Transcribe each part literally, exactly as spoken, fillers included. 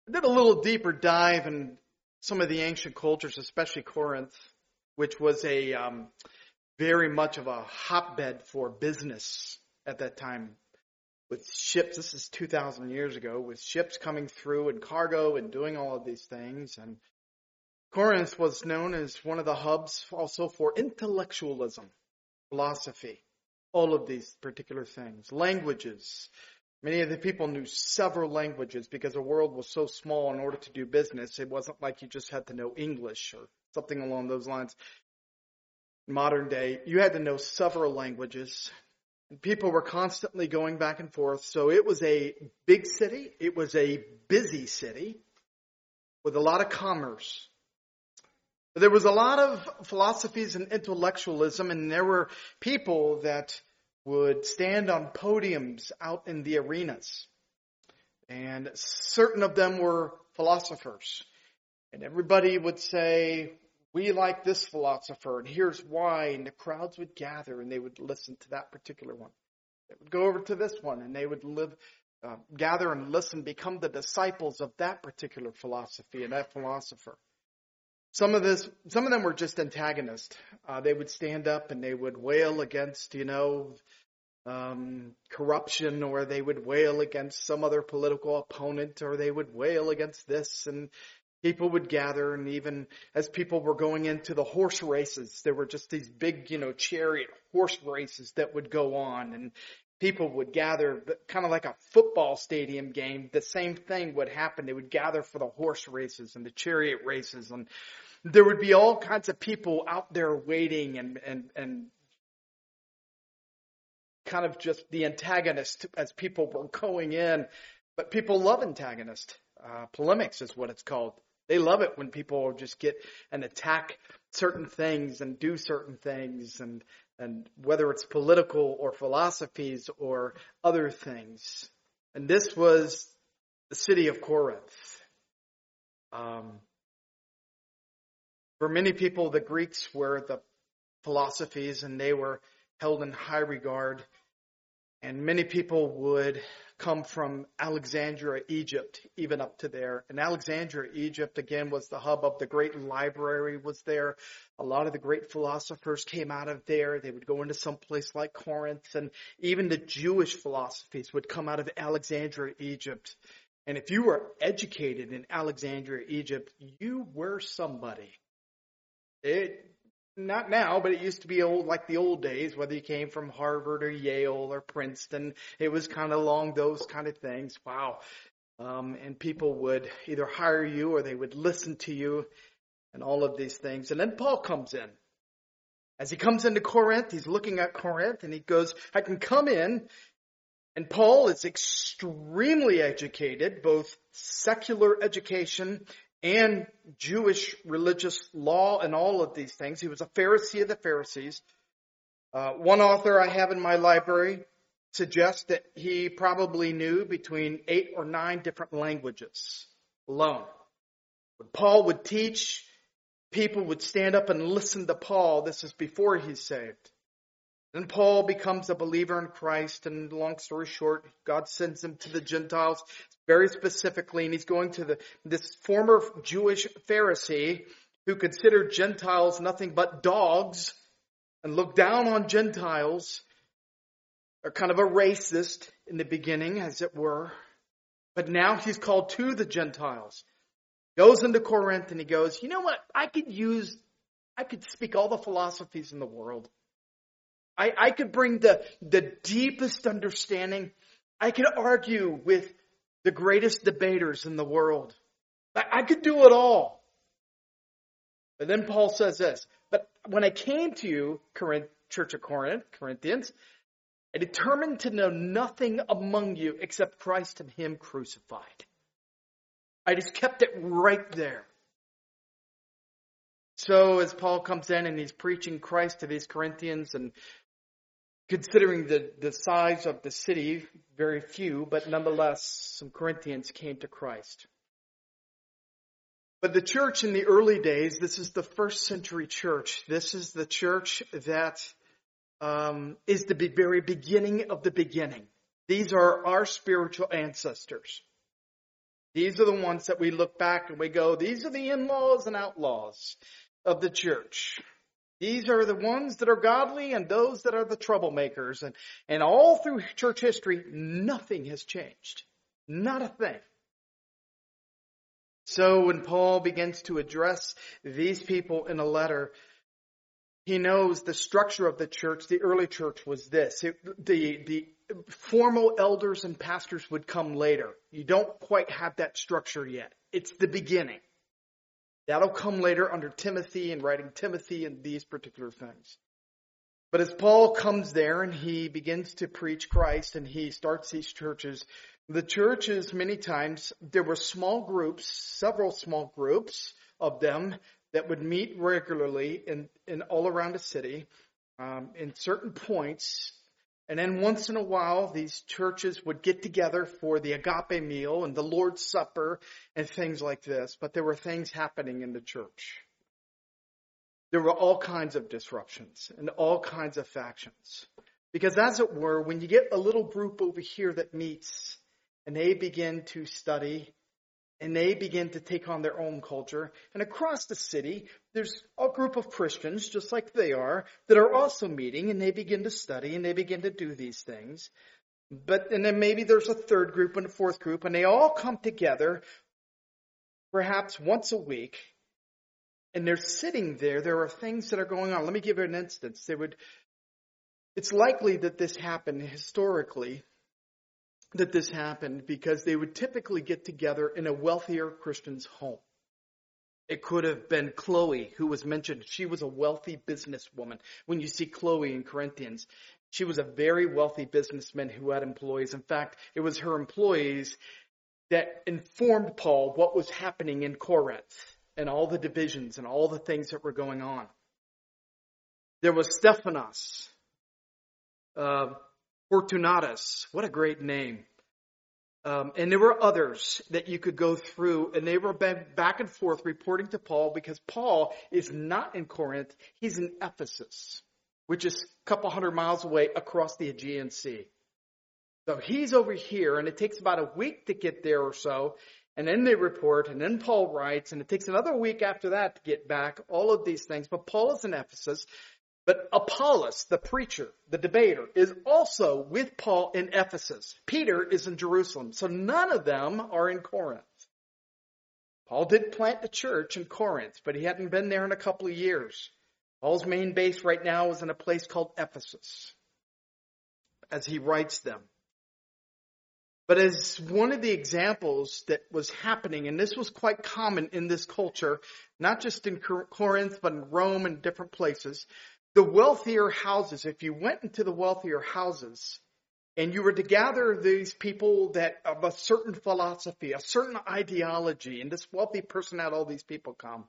I did a little deeper dive in some of the ancient cultures, especially Corinth, which was a um, very much of a hotbed for business at that time. With ships, this is two thousand years ago, with ships coming through and cargo and doing all of these things. And Corinth was known as one of the hubs also for intellectualism, philosophy, all of these particular things, languages. Many of the people knew several languages because the world was so small. In order to do business, it wasn't like you just had to know English or something along those lines. Modern day, you had to know several languages. People were constantly going back and forth. So it was a big city. It was a busy city with a lot of commerce. But there was a lot of philosophies and intellectualism, and there were people that would stand on podiums out in the arenas. And certain of them were philosophers. And everybody would say, we like this philosopher, and here's why. And the crowds would gather, and they would listen to that particular one. They would go over to this one, and they would live, uh, gather and listen, become the disciples of that particular philosophy and that philosopher. Some of this, some of them were just antagonists. Uh, they would stand up and they would wail against, you know, um, corruption, or they would wail against some other political opponent, or they would wail against this, and people would gather. And even as people were going into the horse races, there were just these big, you know, chariot horse races that would go on, and people would gather, kind of like a football stadium game. The same thing would happen. They would gather for the horse races and the chariot races, and there would be all kinds of people out there waiting and, and, and kind of just the antagonist as people were going in. But people love antagonist. Uh, polemics is what it's called. They love it when people just get and attack certain things and do certain things, and and whether it's political or philosophies or other things. And this was the city of Corinth. Um, for many people, the Greeks were the philosophies, and they were held in high regard. And many people would come from Alexandria, Egypt, even up to there. And Alexandria, Egypt, again, was the hub of the great library was there. A lot of the great philosophers came out of there. They would go into some place like Corinth, and even the Jewish philosophies would come out of Alexandria, Egypt. And if you were educated in Alexandria, Egypt, you were somebody. It Not now, but it used to be old, like the old days, whether you came from Harvard or Yale or Princeton. It was kind of along those kind of things. Wow. Um, and people would either hire you or they would listen to you and all of these things. And then Paul comes in. As he comes into Corinth, he's looking at Corinth and he goes, I can come in. And Paul is extremely educated, both secular education and Jewish religious law and all of these things. He was a Pharisee of the Pharisees. Uh, one author I have in my library suggests that he probably knew between eight or nine different languages alone. When Paul would teach, people would stand up and listen to Paul. This is before he's saved. Then Paul becomes a believer in Christ, and long story short, God sends him to the Gentiles very specifically, and he's going to the this former Jewish Pharisee who considered Gentiles nothing but dogs and looked down on Gentiles, or kind of a racist in the beginning, as it were. But now he's called to the Gentiles. Goes into Corinth and he goes, you know what? I could use, I could speak all the philosophies in the world. I, I could bring the, the deepest understanding. I could argue with the greatest debaters in the world. I, I could do it all. But then Paul says this, but when I came to you, Corinth, Church of Corinth, Corinthians, I determined to know nothing among you except Christ and Him crucified. I just kept it right there. So as Paul comes in and he's preaching Christ to these Corinthians, and considering the, the size of the city, very few, but nonetheless, some Corinthians came to Christ. But the church in the early days, this is the first century church. This is the church that um, is the very beginning of the beginning. These are our spiritual ancestors. These are the ones that we look back and we go, these are the in-laws and outlaws of the church. These are the ones that are godly and those that are the troublemakers. And, and all through church history, nothing has changed. Not a thing. So when Paul begins to address these people in a letter, he knows the structure of the church, the early church was this. It, the, the formal elders and pastors would come later. You don't quite have that structure yet. It's the beginning. That'll come later under Timothy and writing Timothy and these particular things. But as Paul comes there and he begins to preach Christ and he starts these churches, the churches many times, there were small groups, several small groups of them that would meet regularly in, in all around the city um, in certain points. And then once in a while, these churches would get together for the agape meal and the Lord's Supper and things like this. But there were things happening in the church. There were all kinds of disruptions and all kinds of factions. Because as it were, when you get a little group over here that meets and they begin to study and they begin to take on their own culture. And across the city, there's a group of Christians, just like they are, that are also meeting and they begin to study and they begin to do these things. But, and then maybe there's a third group and a fourth group and they all come together perhaps once a week and they're sitting there. There are things that are going on. Let me give you an instance. They would, it's likely that this happened historically. That this happened because they would typically get together in a wealthier Christian's home. It could have been Chloe, who was mentioned. She was a wealthy businesswoman. When you see Chloe in Corinthians, she was a very wealthy businessman who had employees. In fact, it was her employees that informed Paul what was happening in Corinth and all the divisions and all the things that were going on. There was Stephanas, uh, Fortunatus, what a great name. Um, and there were others that you could go through, and they were back and forth reporting to Paul because Paul is not in Corinth, he's in Ephesus, which is a couple hundred miles away across the Aegean Sea. So he's over here, and it takes about a week to get there or so, and then they report, and then Paul writes, and it takes another week after that to get back, all of these things. But Paul is in Ephesus. But Apollos, the preacher, the debater, is also with Paul in Ephesus. Peter is in Jerusalem. So none of them are in Corinth. Paul did plant the church in Corinth, but he hadn't been there in a couple of years. Paul's main base right now is in a place called Ephesus, as he writes them. But as one of the examples that was happening, and this was quite common in this culture, not just in Corinth, but in Rome and different places, the wealthier houses, if you went into the wealthier houses and you were to gather these people that of a certain philosophy, a certain ideology, and this wealthy person had all these people come,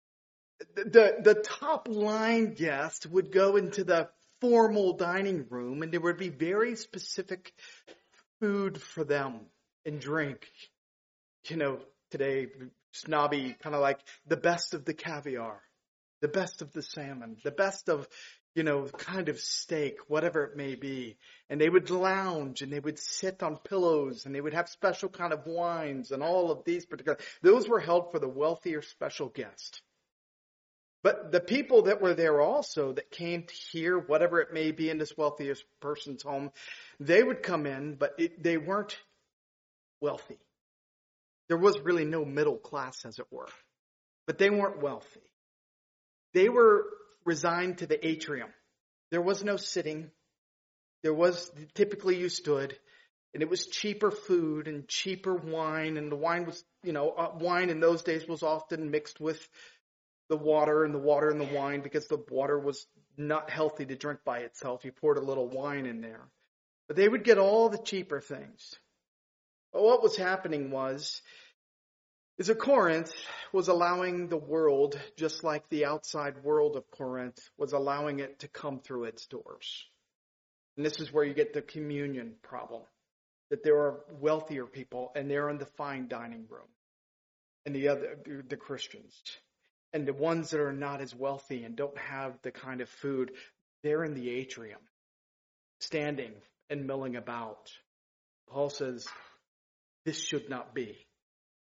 the, the top line guest would go into the formal dining room and there would be very specific food for them and drink. You know, today, snobby, kind of like the best of the caviar. The best of the salmon, the best of, you know, kind of steak, whatever it may be. And they would lounge and they would sit on pillows and they would have special kind of wines and all of these particular, those were held for the wealthier special guest. But the people that were there also that came to hear whatever it may be in this wealthiest person's home, they would come in, but it, they weren't wealthy. There was really no middle class, as it were, but they weren't wealthy. They were resigned to the atrium. There was no sitting. There was, typically you stood, and it was cheaper food and cheaper wine. And the wine was, you know, uh, wine in those days was often mixed with the water and the water and the wine because the water was not healthy to drink by itself. You poured a little wine in there. But they would get all the cheaper things. But what was happening was, is that Corinth was allowing the world, just like the outside world of Corinth, was allowing it to come through its doors. And this is where you get the communion problem. That there are wealthier people, and they're in the fine dining room. And the other, the Christians. And the ones that are not as wealthy and don't have the kind of food, they're in the atrium, standing and milling about. Paul says, this should not be.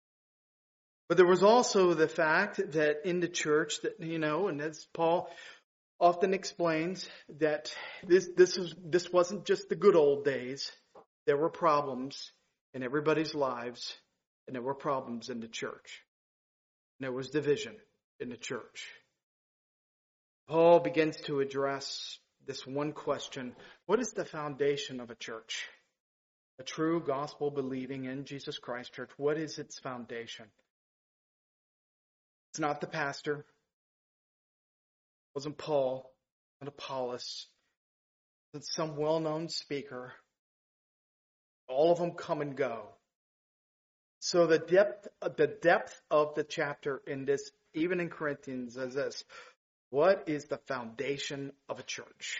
But there was also the fact that in the church that, you know, and as Paul often explains, that this, this was, this wasn't just the good old days. There were problems in everybody's lives, and there were problems in the church. And there was division in the church. Paul begins to address this one question: what is the foundation of a church? A true gospel believing in Jesus Christ church. What is its foundation? It's not the pastor. It wasn't Paul, not Apollos. It's some well-known speaker. All of them come and go. So the depth, the depth of the chapter in this, even in Corinthians, is this: what is the foundation of a church?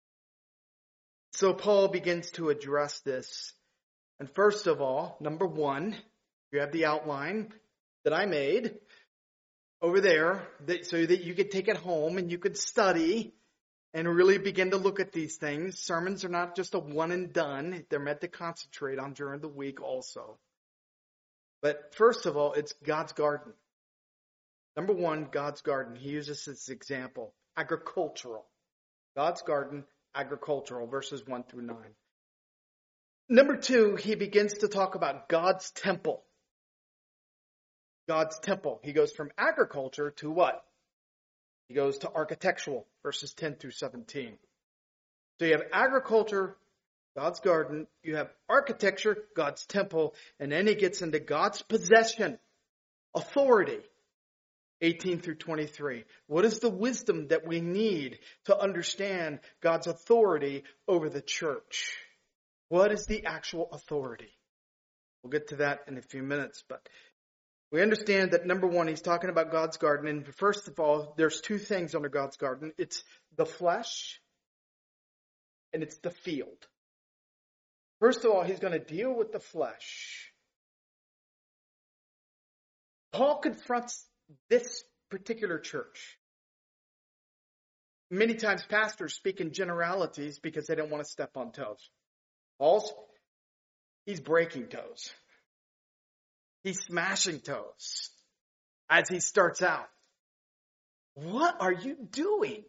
So Paul begins to address this. And first of all, number one, you have the outline that I made over there, that, so that you could take it home and you could study and really begin to look at these things. Sermons are not just a one and done. They're meant to concentrate on during the week also. But first of all, it's God's garden. Number one, God's garden. He uses this example. Agricultural. God's garden, agricultural, verses one through nine. Number two, he begins to talk about God's temple. God's temple. He goes from agriculture to what? He goes to architectural, verses ten through seventeen. So you have agriculture, God's garden. You have architecture, God's temple. And then he gets into God's possession, authority, eighteen through twenty-three. What is the wisdom that we need to understand God's authority over the church? What is the actual authority? We'll get to that in a few minutes, but we understand that, number one, he's talking about God's garden. And first of all, there's two things under God's garden. It's the flesh and it's the field. First of all, he's going to deal with the flesh. Paul confronts this particular church. Many times pastors speak in generalities because they don't want to step on toes. Paul's, he's breaking toes. He's smashing toes as he starts out. What are you doing?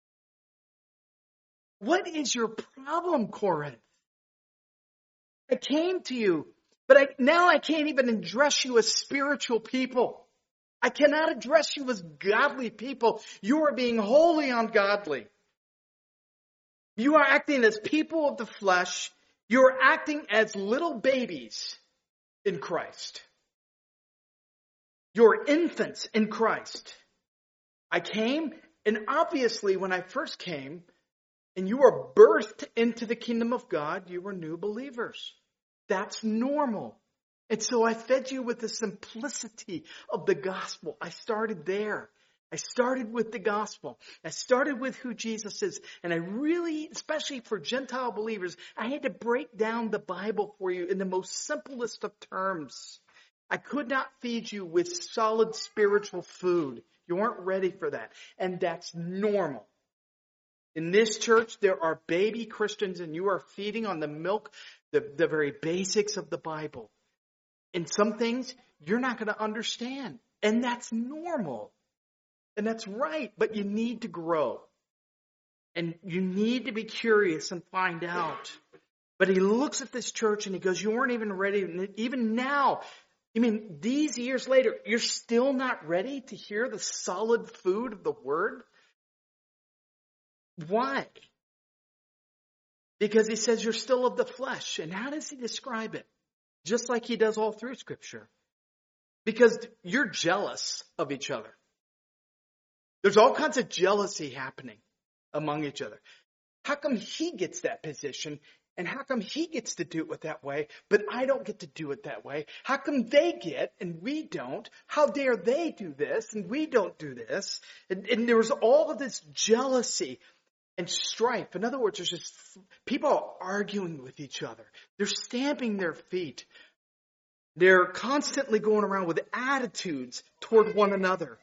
What is your problem, Corinth? I came to you, but I, now I can't even address you as spiritual people. I cannot address you as godly people. You are being wholly ungodly. You are acting as people of the flesh. You are acting as little babies in Christ. You're infants in Christ. I came, and obviously when I first came, and you were birthed into the kingdom of God, you were new believers. That's normal. And so I fed you with the simplicity of the gospel. I started there. I started with the gospel. I started with who Jesus is. And I really, especially for Gentile believers, I had to break down the Bible for you in the most simplest of terms. I could not feed you with solid spiritual food. You weren't ready for that. And that's normal. In this church, there are baby Christians and you are feeding on the milk, the, the very basics of the Bible. And some things you're not going to understand. And that's normal. And that's right. But you need to grow. And you need to be curious and find out. But he looks at this church and he goes, you weren't even ready. Even now, I mean, these years later, you're still not ready to hear the solid food of the word? Why? Because he says you're still of the flesh. And how does he describe it? Just like he does all through Scripture. Because you're jealous of each other. There's all kinds of jealousy happening among each other. How come he gets that position and how come he gets to do it that way, but I don't get to do it that way? How come they get and we don't? How dare they do this and we don't do this? And, and there's all of this jealousy and strife. In other words, there's just people are arguing with each other. They're stamping their feet. They're constantly going around with attitudes toward one another.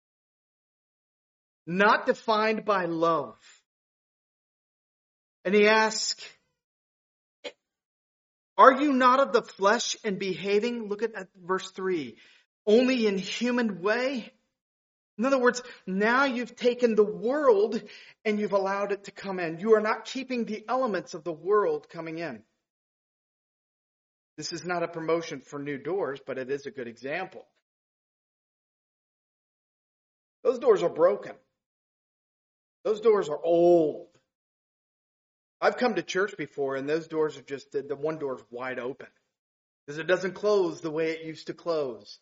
Not defined by love. And he asks, are you not of the flesh and behaving? Look at, at verse three. only in human way. In other words, now you've taken the world and you've allowed it to come in. You are not keeping the elements of the world coming in. This is not a promotion for New Doors, but it is a good example. Those doors are broken. Those doors are old. I've come to church before, and those doors are just, the one door is wide open. Because it doesn't close the way it used to close.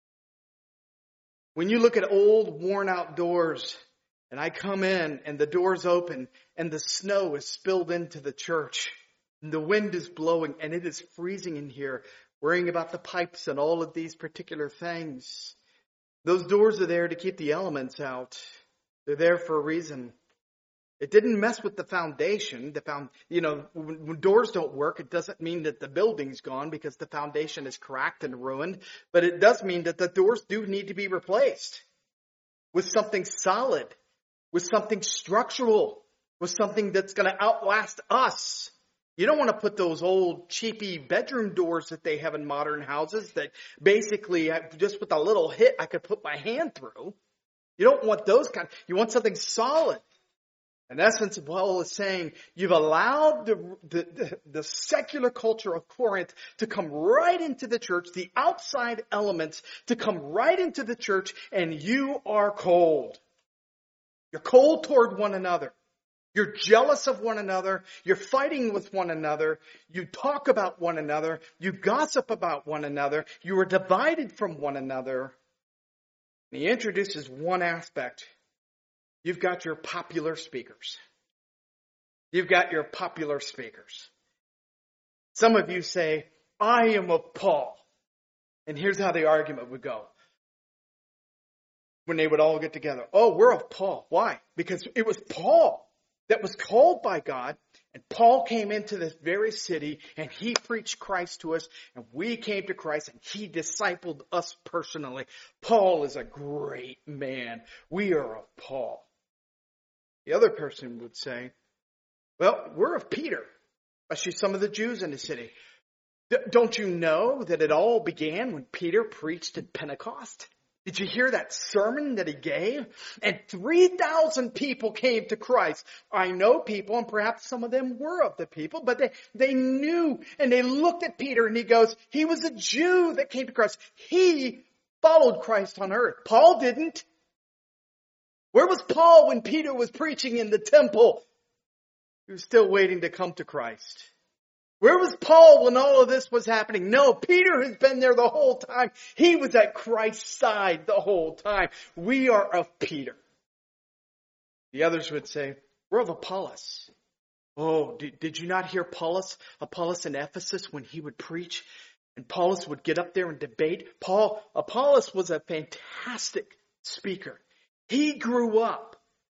When you look at old, worn-out doors, and I come in, and the door's open, and the snow is spilled into the church, and the wind is blowing, and it is freezing in here, worrying about the pipes and all of these particular things. Those doors are there to keep the elements out. They're there for a reason. It didn't mess with the foundation. The found, you know, when, when doors don't work, it doesn't mean that the building's gone because the foundation is cracked and ruined. But it does mean that the doors do need to be replaced with something solid, with something structural, with something that's going to outlast us. You don't want to put those old cheapy bedroom doors that they have in modern houses that basically just with a little hit I could put my hand through. You don't want those kind. You want something solid. In essence, Paul is saying you've allowed the, the, the, the secular culture of Corinth to come right into the church, the outside elements to come right into the church, and you are cold. You're cold toward one another. You're jealous of one another. You're fighting with one another. You talk about one another. You gossip about one another. You are divided from one another. And he introduces one aspect. You've got your popular speakers. You've got your popular speakers. Some of you say, I am of Paul. And here's how the argument would go. When they would all get together. Oh, we're of Paul. Why? Because it was Paul that was called by God. And Paul came into this very city and he preached Christ to us. And we came to Christ and he discipled us personally. Paul is a great man. We are of Paul. The other person would say, well, we're of Peter, especially some of the Jews in the city. D- don't you know that it all began when Peter preached at Pentecost? Did you hear that sermon that he gave? And three thousand people came to Christ. I know people, and perhaps some of them were of the people, but they, they knew, and they looked at Peter, and he goes, he was a Jew that came to Christ. He followed Christ on earth. Paul didn't. Where was Paul when Peter was preaching in the temple? He was still waiting to come to Christ. Where was Paul when all of this was happening? No, Peter has been there the whole time. He was at Christ's side the whole time. We are of Peter. The others would say, we're of Apollos. Oh, did, did you not hear Apollos? Apollos in Ephesus when he would preach? And Apollos would get up there and debate. Paul, Apollos was a fantastic speaker. He grew up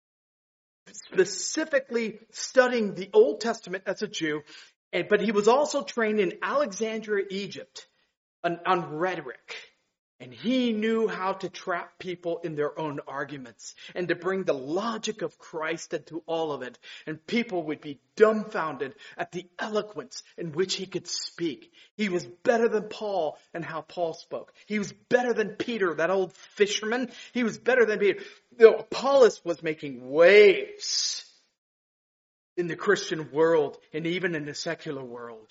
specifically studying the Old Testament as a Jew, but he was also trained in Alexandria, Egypt, on, on rhetoric. And he knew how to trap people in their own arguments and to bring the logic of Christ into all of it. And people would be dumbfounded at the eloquence in which he could speak. He was better than Paul in how Paul spoke. He was better than Peter, that old fisherman. He was better than Peter. You know, Apollos was making waves in the Christian world and even in the secular world.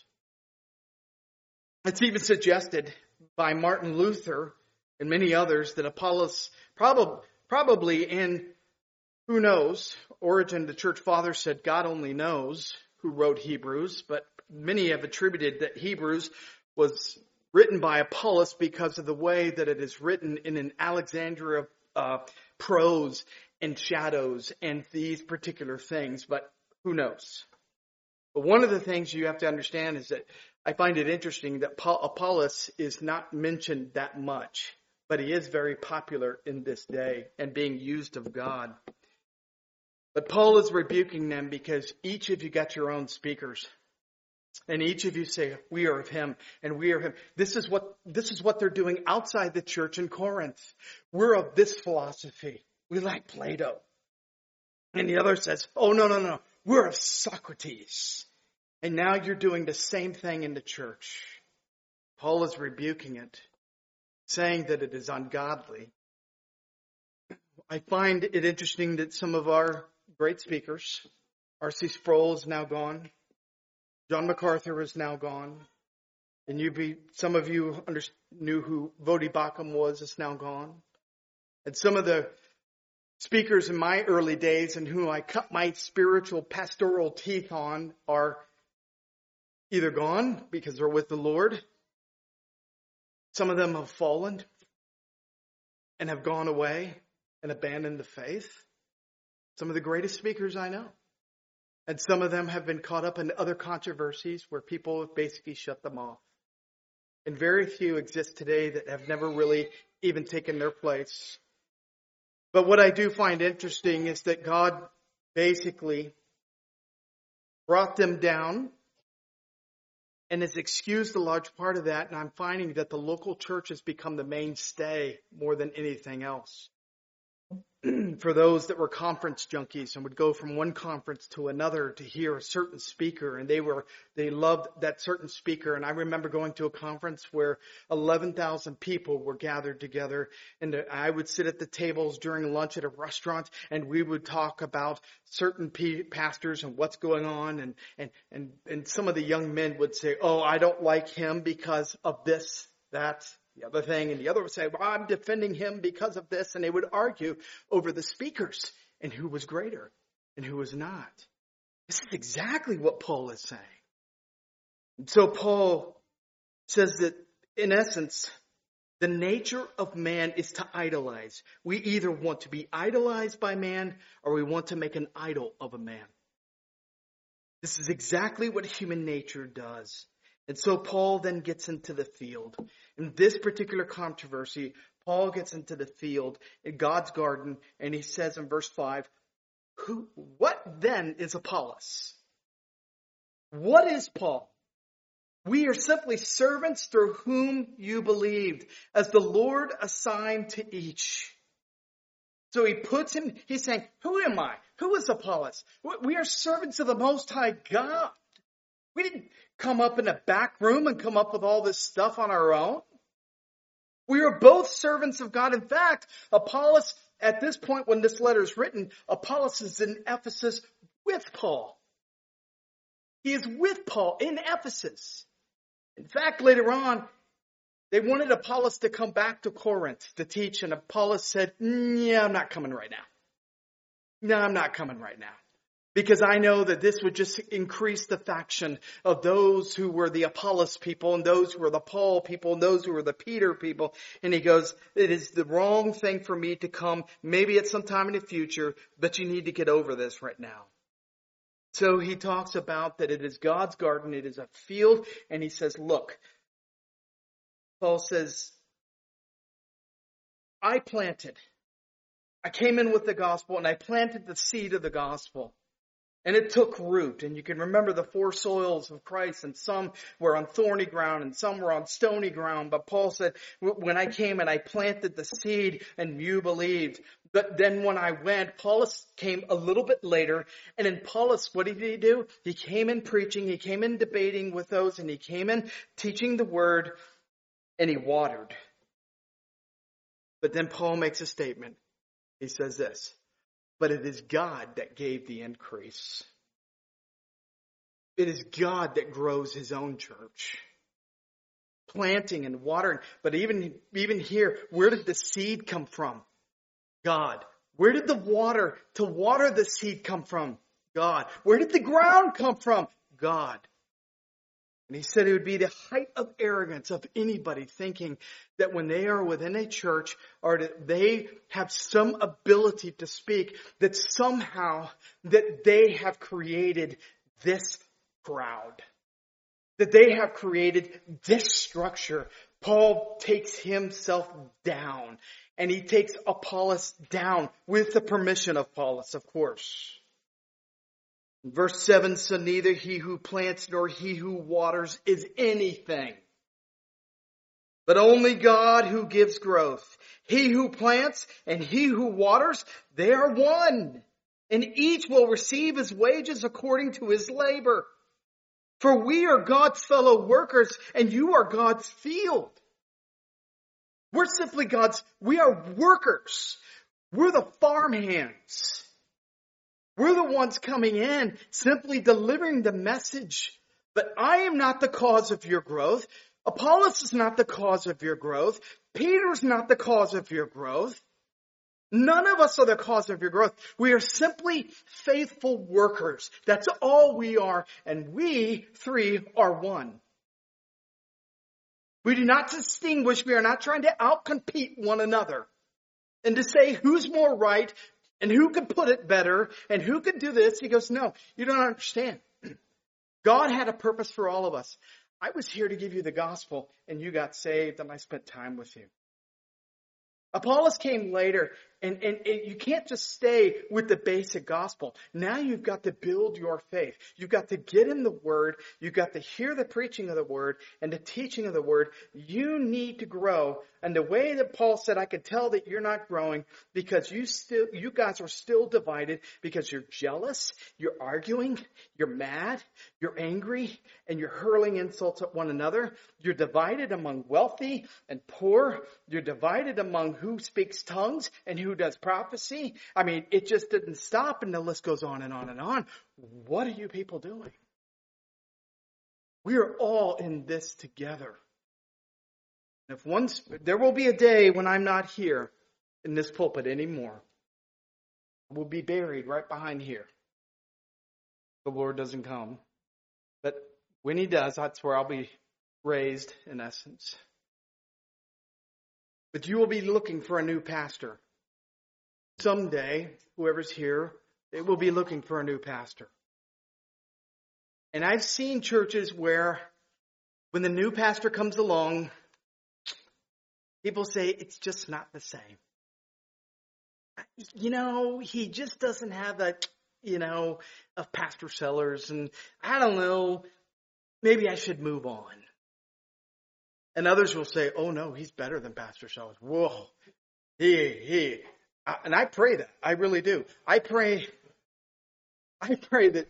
It's even suggested by Martin Luther and many others that Apollos probably, probably in, who knows, Origen, the church father, said God only knows who wrote Hebrews, but many have attributed that Hebrews was written by Apollos because of the way that it is written in an Alexandria uh, prose and shadows and these particular things, but who knows? But one of the things you have to understand is that I find it interesting that Paul, Apollos is not mentioned that much, but he is very popular in this day and being used of God. But Paul is rebuking them because each of you got your own speakers. And each of you say, we are of him and we are him. This is what, this is what they're doing outside the church in Corinth. We're of this philosophy. We like Plato. And the other says, oh, no, no, no. We're of Socrates. And now you're doing the same thing in the church. Paul is rebuking it, saying that it is ungodly. I find it interesting that some of our great speakers, R C Sproul is now gone, John MacArthur is now gone, and you be some of you under, knew who Voddie Baucham was, is now gone. And some of the speakers in my early days and who I cut my spiritual pastoral teeth on are either gone because they're with the Lord. Some of them have fallen and have gone away and abandoned the faith. Some of the greatest speakers I know. And some of them have been caught up in other controversies where people have basically shut them off. And very few exist today that have never really even taken their place. But what I do find interesting is that God basically brought them down and has excused a large part of that. And I'm finding that the local church has become the mainstay more than anything else. For those that were conference junkies and would go from one conference to another to hear a certain speaker, and they were they loved that certain speaker. And I remember going to a conference where eleven thousand people were gathered together, and I would sit at the tables during lunch at a restaurant, and we would talk about certain p- pastors and what's going on, and and and and some of the young men would say, "Oh, I don't like him because of this, that." The other thing, and the other would say, well, I'm defending him because of this. And they would argue over the speakers and who was greater and who was not. This is exactly what Paul is saying. And so Paul says that, in essence, the nature of man is to idolize. We either want to be idolized by man or we want to make an idol of a man. This is exactly what human nature does. And so Paul then gets into the field. In this particular controversy, Paul gets into the field in God's garden, and he says in verse five, Who, what then is Apollos? What is Paul? We are simply servants through whom you believed, as the Lord assigned to each. So he puts him, he's saying, who am I? Who is Apollos? We are servants of the Most High God. We didn't come up in a back room and come up with all this stuff on our own. We are both servants of God. In fact, Apollos, at this point when this letter is written, Apollos is in Ephesus with Paul. He is with Paul in Ephesus. In fact, later on, they wanted Apollos to come back to Corinth to teach, and Apollos said, yeah, I'm not coming right now. No, I'm not coming right now. Because I know that this would just increase the faction of those who were the Apollos people and those who were the Paul people and those who were the Peter people. And he goes, it is the wrong thing for me to come, maybe at some time in the future, but you need to get over this right now. So he talks about that it is God's garden, it is a field, and he says, look, Paul says, I planted. I came in with the gospel and I planted the seed of the gospel. And it took root. And you can remember the four soils of Christ. And some were on thorny ground and some were on stony ground. But Paul said, when I came and I planted the seed and you believed. But then when I went, Paulus came a little bit later. And in Paulus, what did he do? He came in preaching. He came in debating with those. And he came in teaching the word. And he watered. But then Paul makes a statement. He says this. But it is God that gave the increase. It is God that grows his own church. Planting and watering. But even, even here, where did the seed come from? God. Where did the water to water the seed come from? God. Where did the ground come from? God. And he said it would be the height of arrogance of anybody thinking that when they are within a church or that they have some ability to speak, that somehow that they have created this crowd, that they have created this structure. Paul takes himself down, and he takes Apollos down with the permission of Apollos, of course. Verse seven, so neither he who plants nor he who waters is anything, but only God who gives growth. He who plants and he who waters, they are one, and each will receive his wages according to his labor. For we are God's fellow workers, and you are God's field. We're We're simply God's, we are workers. We're the farmhands. We're the ones coming in, simply delivering the message. But I am not the cause of your growth. Apollos is not the cause of your growth. Peter's not the cause of your growth. None of us are the cause of your growth. We are simply faithful workers. That's all we are. And we three are one. We do not distinguish. We are not trying to outcompete one another. And to say who's more right and who can put it better and who can do this. He goes, no, you don't understand. God had a purpose for all of us. I was here to give you the gospel and you got saved and I spent time with you. Apollos came later, and, and, and you can't just stay with the basic gospel. Now you've got to build your faith. You've got to get in the Word. You've got to hear the preaching of the Word and the teaching of the Word. You need to grow. And the way that Paul said, I could tell that you're not growing because you still, you guys are still divided because you're jealous, you're arguing, you're mad, you're angry, and you're hurling insults at one another. You're divided among wealthy and poor. You're divided among who speaks tongues and who does prophecy. I mean, it just didn't stop and the list goes on and on and on. What are you people doing? We are all in this together. If once, there will be a day when I'm not here in this pulpit anymore. I will be buried right behind here. The Lord doesn't come. But when he does, that's where I'll be raised in essence. But you will be looking for a new pastor. Someday, whoever's here, they will be looking for a new pastor. And I've seen churches where when the new pastor comes along, people say it's just not the same. You know, he just doesn't have that, you know, of Pastor Sellers. And I don't know, maybe I should move on. And others will say, oh no, he's better than Pastor Sellers. Whoa. He, he. And I pray that. I really do. I pray, I pray that,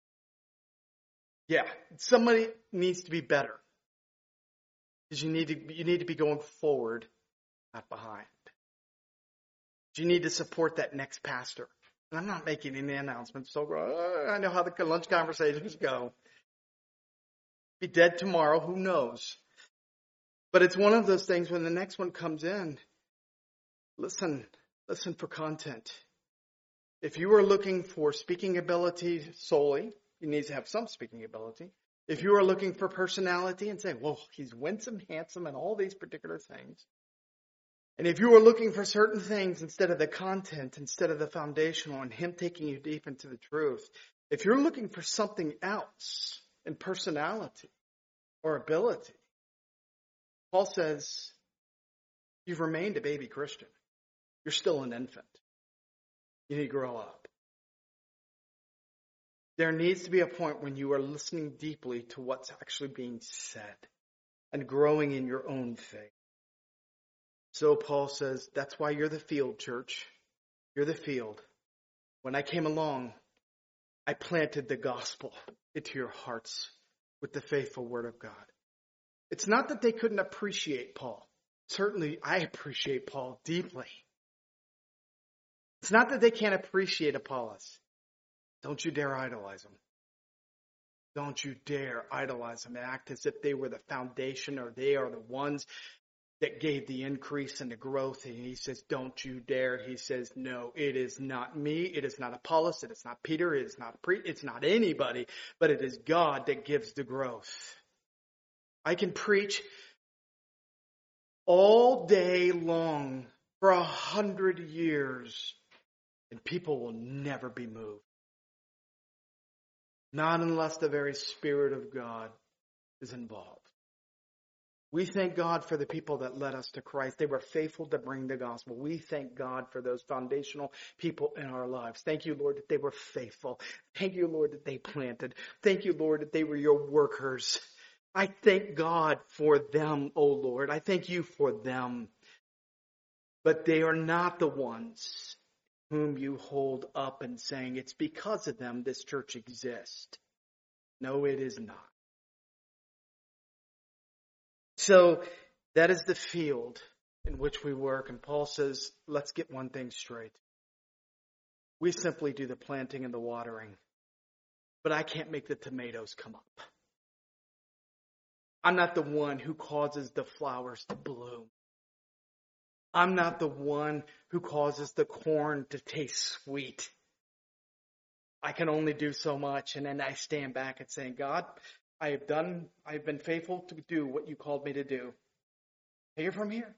yeah, somebody needs to be better. Because you need to, you need to be going forward, not behind. You need to support that next pastor. And I'm not making any announcements, so uh, I know how the lunch conversations go. Be dead tomorrow, who knows? But it's one of those things when the next one comes in, listen, listen for content. If you are looking for speaking ability solely, you need to have some speaking ability. If you are looking for personality and say, well, he's winsome, handsome, and all these particular things. And if you are looking for certain things instead of the content, instead of the foundational, and him taking you deep into the truth, if you're looking for something else in personality or ability, Paul says, you've remained a baby Christian. You're still an infant. You need to grow up. There needs to be a point when you are listening deeply to what's actually being said and growing in your own faith. So Paul says, that's why you're the field, church. You're the field. When I came along, I planted the gospel into your hearts with the faithful word of God. It's not that they couldn't appreciate Paul. Certainly, I appreciate Paul deeply. It's not that they can't appreciate Apollos. Don't you dare idolize them. Don't you dare idolize them and act as if they were the foundation or they are the ones that gave the increase and the growth. And he says, don't you dare. He says, no, it is not me. It is not Apollos. It is not Peter. It is not pre- it's not anybody, but it is God that gives the growth. I can preach all day long for a hundred years and people will never be moved. Not unless the very Spirit of God is involved. We thank God for the people that led us to Christ. They were faithful to bring the gospel. We thank God for those foundational people in our lives. Thank you, Lord, that they were faithful. Thank you, Lord, that they planted. Thank you, Lord, that they were your workers. I thank God for them, O Lord. I thank you for them. But they are not the ones whom you hold up and saying, it's because of them this church exists. No, it is not. So that is the field. in which we work. And Paul says, let's get one thing straight. We simply do the planting and the watering, but I can't make the tomatoes come up. I'm not the one who causes the flowers to bloom. I'm not the one who causes the corn to taste sweet. I can only do so much. And then I stand back and say, God, I have done, I've been faithful to do what you called me to do. Take it from here.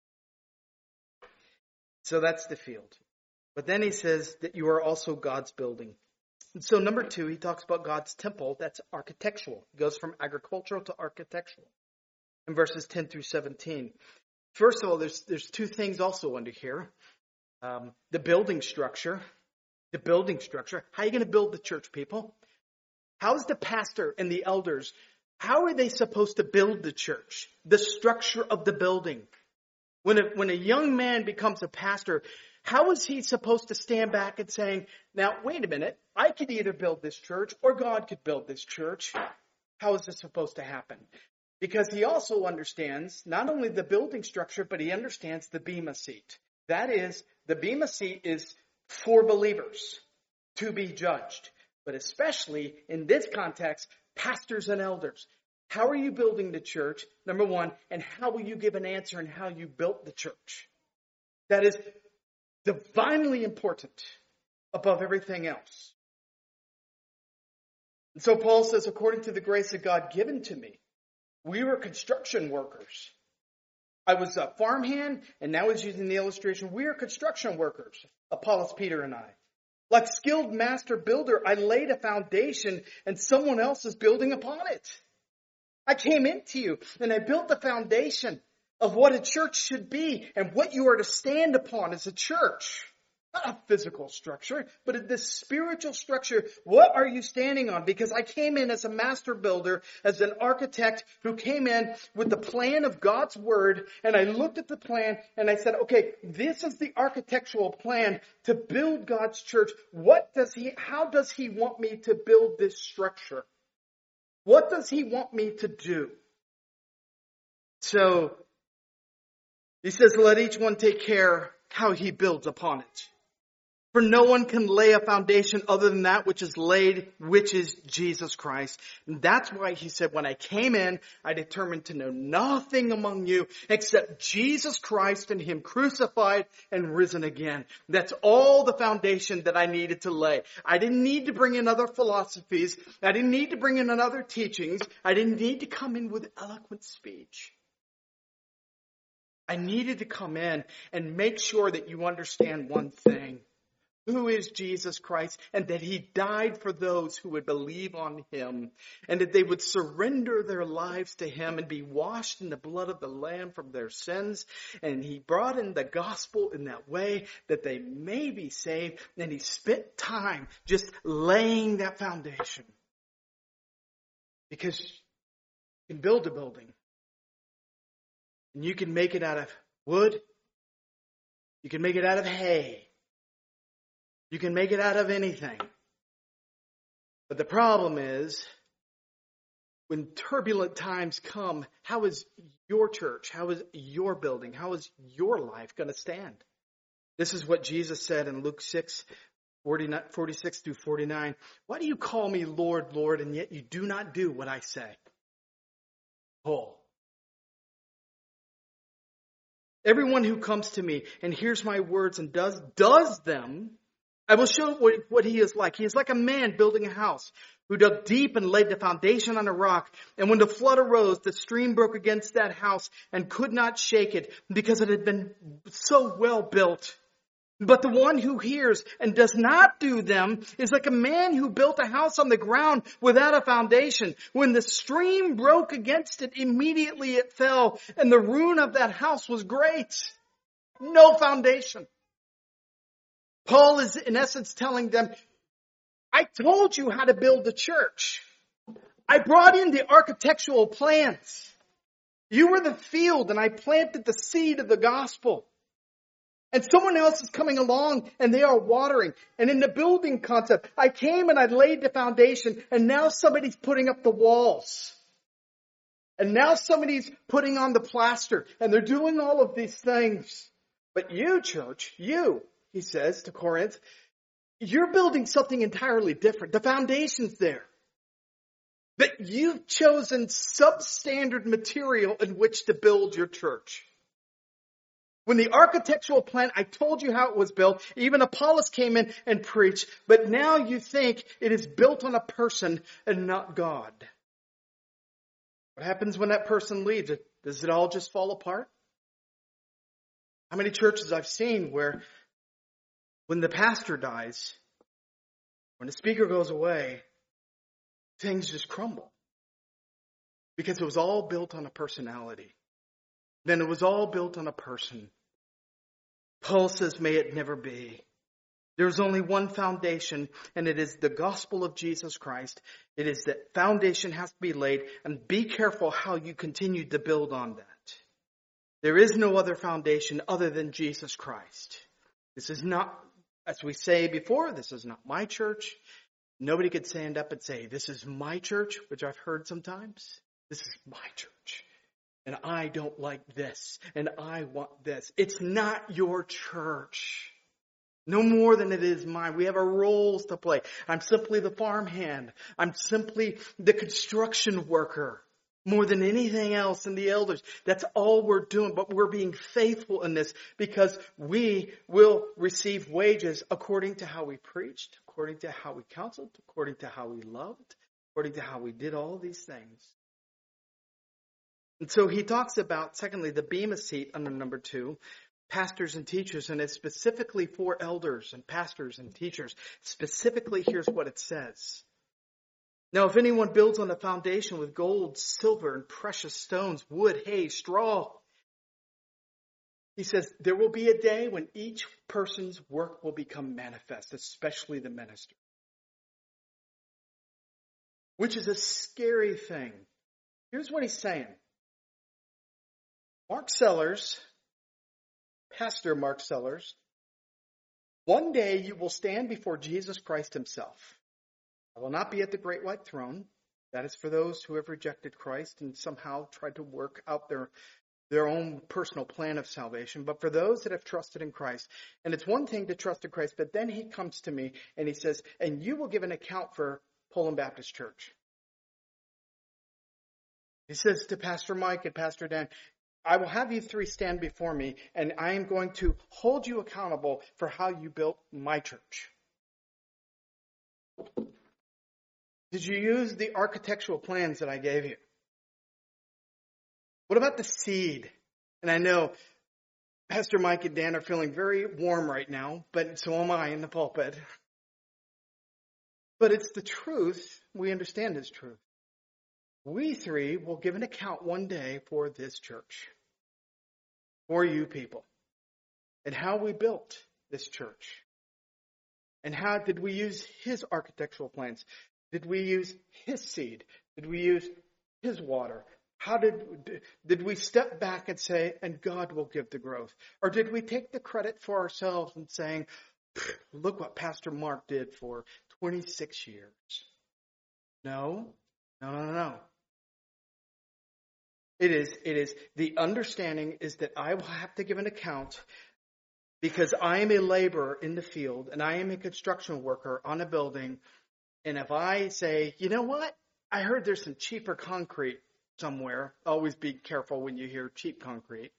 So that's the field. But then he says that you are also God's building. And so number two, he talks about God's temple. That's architectural. It goes from agricultural to architectural in verses ten through seventeen. First of all, there's there's two things also under here. Um, the building structure. The building structure. How are you going to build the church, people? How is the pastor and the elders, how are they supposed to build the church? The structure of the building. When a, when a young man becomes a pastor, how is he supposed to stand back and saying, now, wait a minute, I could either build this church or God could build this church. How is this supposed to happen? Because he also understands not only the building structure, but he understands the bema seat. That is, the bema seat is for believers to be judged. But especially in this context, pastors and elders. How are you building the church, number one, and how will you give an answer in how you built the church? That is divinely important above everything else. And so Paul says, according to the grace of God given to me, we were construction workers. I was a farmhand, and now he's using the illustration. We are construction workers, Apollos, Peter, and I. Like skilled master builder, I laid a foundation, and someone else is building upon it. I came into you, and I built the foundation of what a church should be and what you are to stand upon as a church. Not a physical structure, but this spiritual structure. What are you standing on? Because I came in as a master builder, as an architect who came in with the plan of God's word, and I looked at the plan and I said, okay, this is the architectural plan to build God's church. What does he, how does he want me to build this structure? What does he want me to do? So, he says, let each one take care how he builds upon it. For no one can lay a foundation other than that which is laid, which is Jesus Christ. And that's why he said, when I came in, I determined to know nothing among you except Jesus Christ and him crucified and risen again. That's all the foundation that I needed to lay. I didn't need to bring in other philosophies. I didn't need to bring in other teachings. I didn't need to come in with eloquent speech. I needed to come in and make sure that you understand one thing. Who is Jesus Christ, and that he died for those who would believe on him, and that they would surrender their lives to him and be washed in the blood of the Lamb from their sins. And he brought in the gospel in that way that they may be saved. And he spent time just laying that foundation. Because you can build a building, and you can make it out of wood. You can make it out of hay. You can make it out of anything. But the problem is, when turbulent times come, how is your church, how is your building, how is your life going to stand? This is what Jesus said in Luke six, forty-six through forty-nine. Why do you call me Lord, Lord, and yet you do not do what I say? Paul. Everyone who comes to me and hears my words and does, does them, I will show what, what he is like. He is like a man building a house who dug deep and laid the foundation on a rock. And when the flood arose, the stream broke against that house and could not shake it because it had been so well built. But the one who hears and does not do them is like a man who built a house on the ground without a foundation. When the stream broke against it, immediately it fell, and the ruin of that house was great. No foundation. Paul is in essence telling them, I told you how to build the church. I brought in the architectural plans. You were the field and I planted the seed of the gospel. And someone else is coming along and they are watering. And in the building concept, I came and I laid the foundation and now somebody's putting up the walls. And now somebody's putting on the plaster and they're doing all of these things. But you, church, you, he says to Corinth, you're building something entirely different. The foundation's there. But you've chosen substandard material in which to build your church. When the architectural plan, I told you how it was built. Even Apollos came in and preached. But now you think it is built on a person and not God. What happens when that person leaves? Does it all just fall apart? How many churches I've seen where when the pastor dies, when the speaker goes away, things just crumble. Because it was all built on a personality. Then it was all built on a person. Paul says, may it never be. There's only one foundation, and it is the gospel of Jesus Christ. It is that foundation has to be laid, and be careful how you continue to build on that. There is no other foundation other than Jesus Christ. This is not, as we say before, this is not my church. Nobody could stand up and say, this is my church, which I've heard sometimes. This is my church. And I don't like this. And I want this. It's not your church. No more than it is mine. We have our roles to play. I'm simply the farmhand. I'm simply the construction worker. More than anything else in the elders. That's all we're doing. But we're being faithful in this because we will receive wages according to how we preached, according to how we counseled, according to how we loved, according to how we did all of these things. And so he talks about, secondly, the bema seat under number two, pastors and teachers, and it's specifically for elders and pastors and teachers. Specifically, here's what it says. Now, if anyone builds on a foundation with gold, silver, and precious stones, wood, hay, straw, he says, there will be a day when each person's work will become manifest, especially the minister. Which is a scary thing. Here's what he's saying. Mark Sellers, Pastor Mark Sellers, one day you will stand before Jesus Christ himself. I will not be at the great white throne. That is for those who have rejected Christ and somehow tried to work out their, their own personal plan of salvation. But for those that have trusted in Christ, and it's one thing to trust in Christ, but then he comes to me and he says, and you will give an account for Poland Baptist Church. He says to Pastor Mike and Pastor Dan, I will have you three stand before me, and I am going to hold you accountable for how you built my church. Did you use the architectural plans that I gave you? What about the seed? And I know Pastor Mike and Dan are feeling very warm right now, but so am I in the pulpit. But it's the truth. We understand it's truth. We three will give an account one day for this church, for you people, and how we built this church. And how did we use his architectural plans? Did we use his seed? Did we use his water? How did, did we step back and say, and God will give the growth? Or did we take the credit for ourselves and saying, look what Pastor Mark did for twenty-six years? No, no, no, no. It is, it is, the understanding is that I will have to give an account because I am a laborer in the field and I am a construction worker on a building. And if I say, you know what? I heard there's some cheaper concrete somewhere. Always be careful when you hear cheap concrete.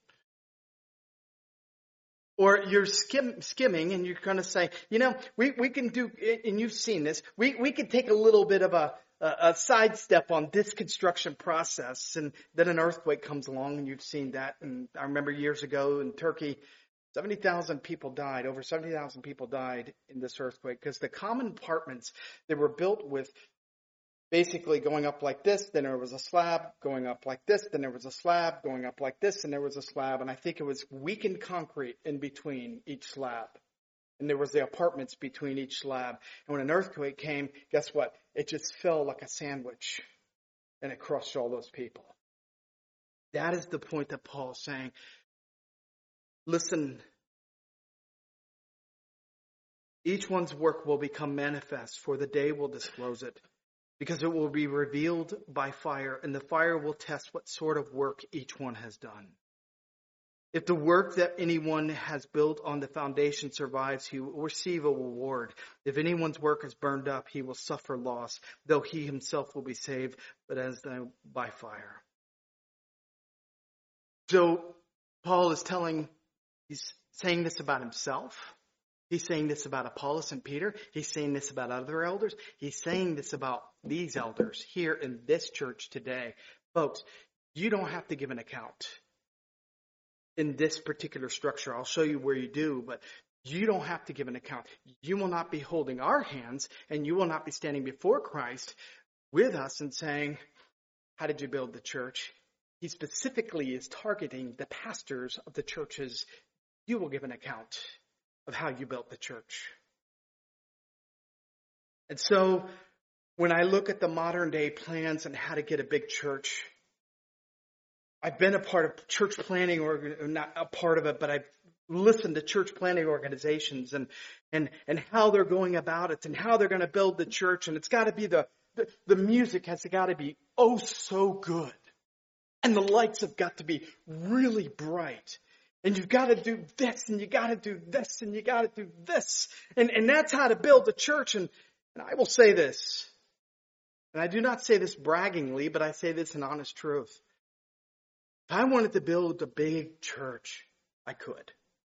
Or you're skim, skimming and you're going to say, you know, we, we can do, and you've seen this, we, we could take a little bit of a, a sidestep on this construction process, and then an earthquake comes along, and you've seen that. And I remember years ago in Turkey, seventy thousand people died, over seventy thousand people died in this earthquake because the common apartments, they were built with basically going up like this, then there was a slab, going up like this, then there was a slab, going up like this, and there was a slab, and I think it was weakened concrete in between each slab. And there was the apartments between each slab. And when an earthquake came, guess what? It just fell like a sandwich. And it crushed all those people. That is the point that Paul's saying. Listen, each one's work will become manifest, for the day will disclose it. because it will be revealed by fire, and the fire will test what sort of work each one has done. If the work that anyone has built on the foundation survives, he will receive a reward. If anyone's work is burned up, he will suffer loss, though he himself will be saved, but as though by fire. So Paul is telling, he's saying this about himself. He's saying this about Apollos and Peter. He's saying this about other elders. He's saying this about these elders here in this church today. Folks, you don't have to give an account in this particular structure. I'll show you where you do, but you don't have to give an account. You will not be holding our hands, and you will not be standing before Christ with us and saying, how did you build the church? He specifically is targeting the pastors of the churches. You will give an account of how you built the church. And so when I look at the modern day plans and how to get a big church, I've been a part of church planning, or not a part of it, but I've listened to church planning organizations and, and, and how they're going about it and how they're going to build the church. And it's got to be the, the, the music has got to be oh so good. And the lights have got to be really bright. And you've got to do this, and you got to do this, and you got to do this. And, and that's how to build a church. And, and I will say this, and I do not say this braggingly, but I say this in honest truth. If I wanted to build a big church, I could.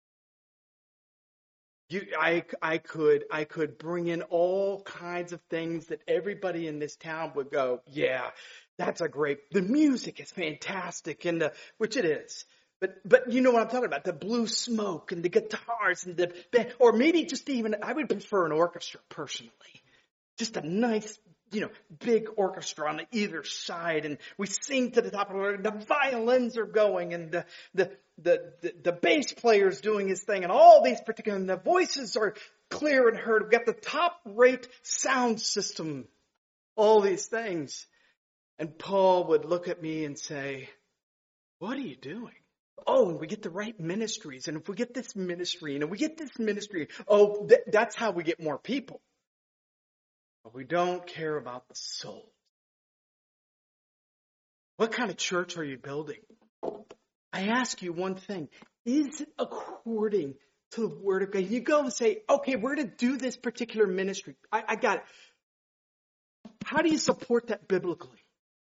You, I, I could, I could bring in all kinds of things that everybody in this town would go, yeah, that's a great, the music is fantastic, and the, which it is. But, but you know what I'm talking about, the blue smoke and the guitars and the band, or maybe just even, I would prefer an orchestra personally. Just a nice, you know, big orchestra on either side, and we sing to the top of it, the violins are going, and the, the, the, the, the bass player's doing his thing, and all these particular, and the voices are clear and heard. We've got the top rate sound system, all these things. And Paul would look at me and say, what are you doing? Oh, and we get the right ministries. And if we get this ministry, and if we get this ministry, oh, th- that's how we get more people. But we don't care about the soul. What kind of church are you building? I ask you one thing. Is it according to the Word of God? You go and say, okay, we're going to do this particular ministry. I, I got it. How do you support that biblically?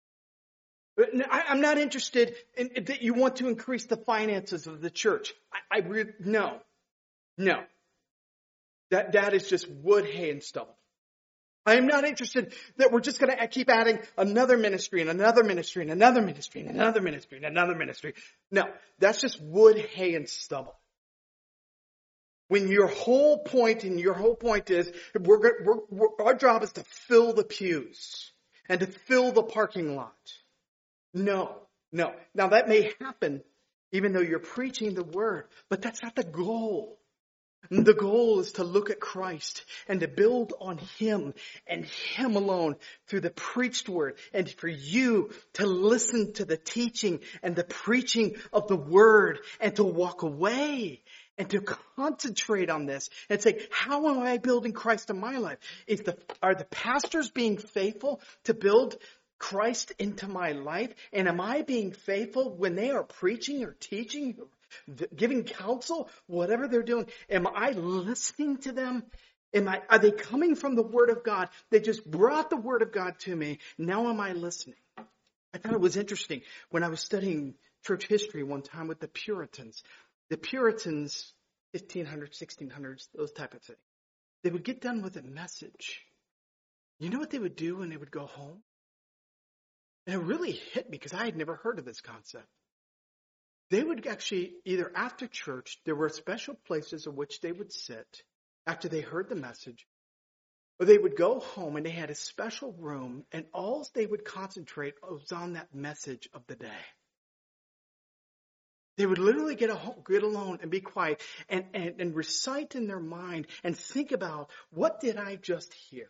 I, I'm not interested in, in that you want to increase the finances of the church. I, I re- no, no. That that is just wood, hay, and stubble. I am not interested that we're just going to keep adding another ministry and another ministry and another ministry and another ministry and another ministry. No, that's just wood, hay, and stubble. When your whole point and your whole point is we're, we're, we're our job is to fill the pews and to fill the parking lot. No, no. Now that may happen even though you're preaching the word, but that's not the goal. The goal is to look at Christ and to build on Him and Him alone through the preached word, and for you to listen to the teaching and the preaching of the word and to walk away and to concentrate on this and say, how am I building Christ in my life? Is the, are the pastors being faithful to build Christ into my life? And am I being faithful when they are preaching or teaching, giving counsel, whatever they're doing? Am I listening to them? Am I, are they coming from the Word of God? They just brought the Word of God to me. Now am I listening? I thought it was interesting when I was studying church history one time with the Puritans. The Puritans, fifteen hundreds, sixteen hundreds, those type of things. They would get done with a message. You know what they would do when they would go home? And it really hit me because I had never heard of this concept. They would actually, either after church, there were special places in which they would sit after they heard the message, or they would go home and they had a special room, and all they would concentrate was on that message of the day. They would literally get, a home, get alone and be quiet and, and, and recite in their mind and think about, what did I just hear?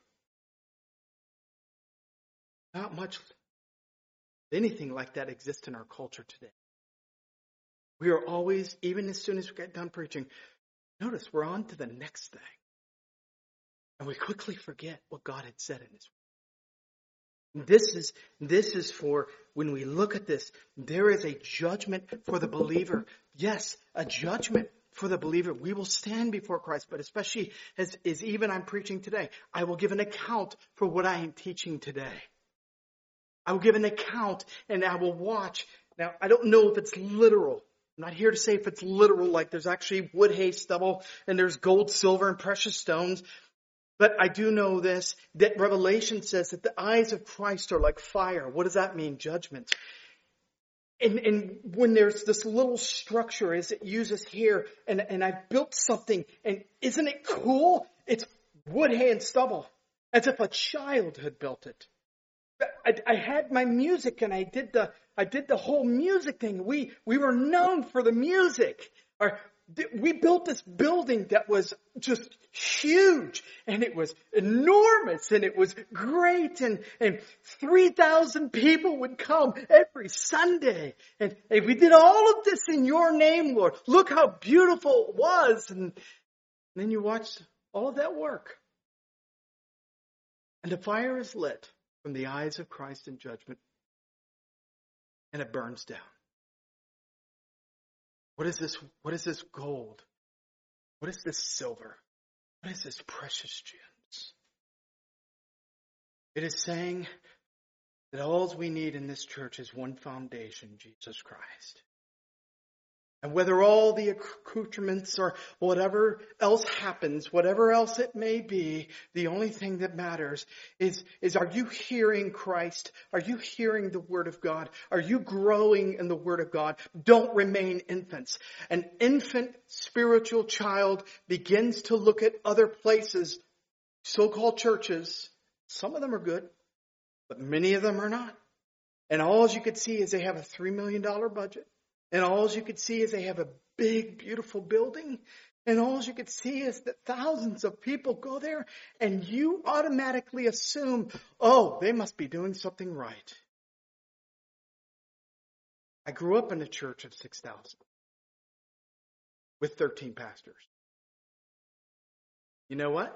Not much anything like that exists in our culture today. We are always, even as soon as we get done preaching, notice we're on to the next thing. And we quickly forget what God had said in His Word. This is, this is for when we look at this, there is a judgment for the believer. Yes, a judgment for the believer. We will stand before Christ, but especially as, as even I'm preaching today, I will give an account for what I am teaching today. I will give an account and I will watch. Now, I don't know if it's literal. I'm not here to say if it's literal, like there's actually wood, hay, stubble, and there's gold, silver, and precious stones. But I do know this, that Revelation says that the eyes of Christ are like fire. What does that mean? Judgment. And, and when there's this little structure, as it uses here, and, and I've built something, and isn't it cool? It's wood, hay, and stubble, as if a child had built it. I, I had my music, and I did the I did the whole music thing. We we were known for the music. Or we built this building that was just huge, and it was enormous, and it was great, and and three thousand people would come every Sunday, and, and we did all of this in your name, Lord. Look how beautiful it was, and, and then you watch all of that work, and the fire is lit from the eyes of Christ in judgment, and it burns down. What is this? What is this gold? What is this silver? What is this precious gems? It is saying that all we need in this church is one foundation, Jesus Christ. And whether all the accoutrements or whatever else happens, whatever else it may be, the only thing that matters is, is are you hearing Christ? Are you hearing the Word of God? Are you growing in the Word of God? Don't remain infants. An infant spiritual child begins to look at other places, so-called churches. Some of them are good, but many of them are not. And all you could see is they have a three million dollars budget. And all you could see is they have a big, beautiful building. And all you could see is that thousands of people go there. And you automatically assume, oh, they must be doing something right. I grew up in a church of six thousand with thirteen pastors. You know what?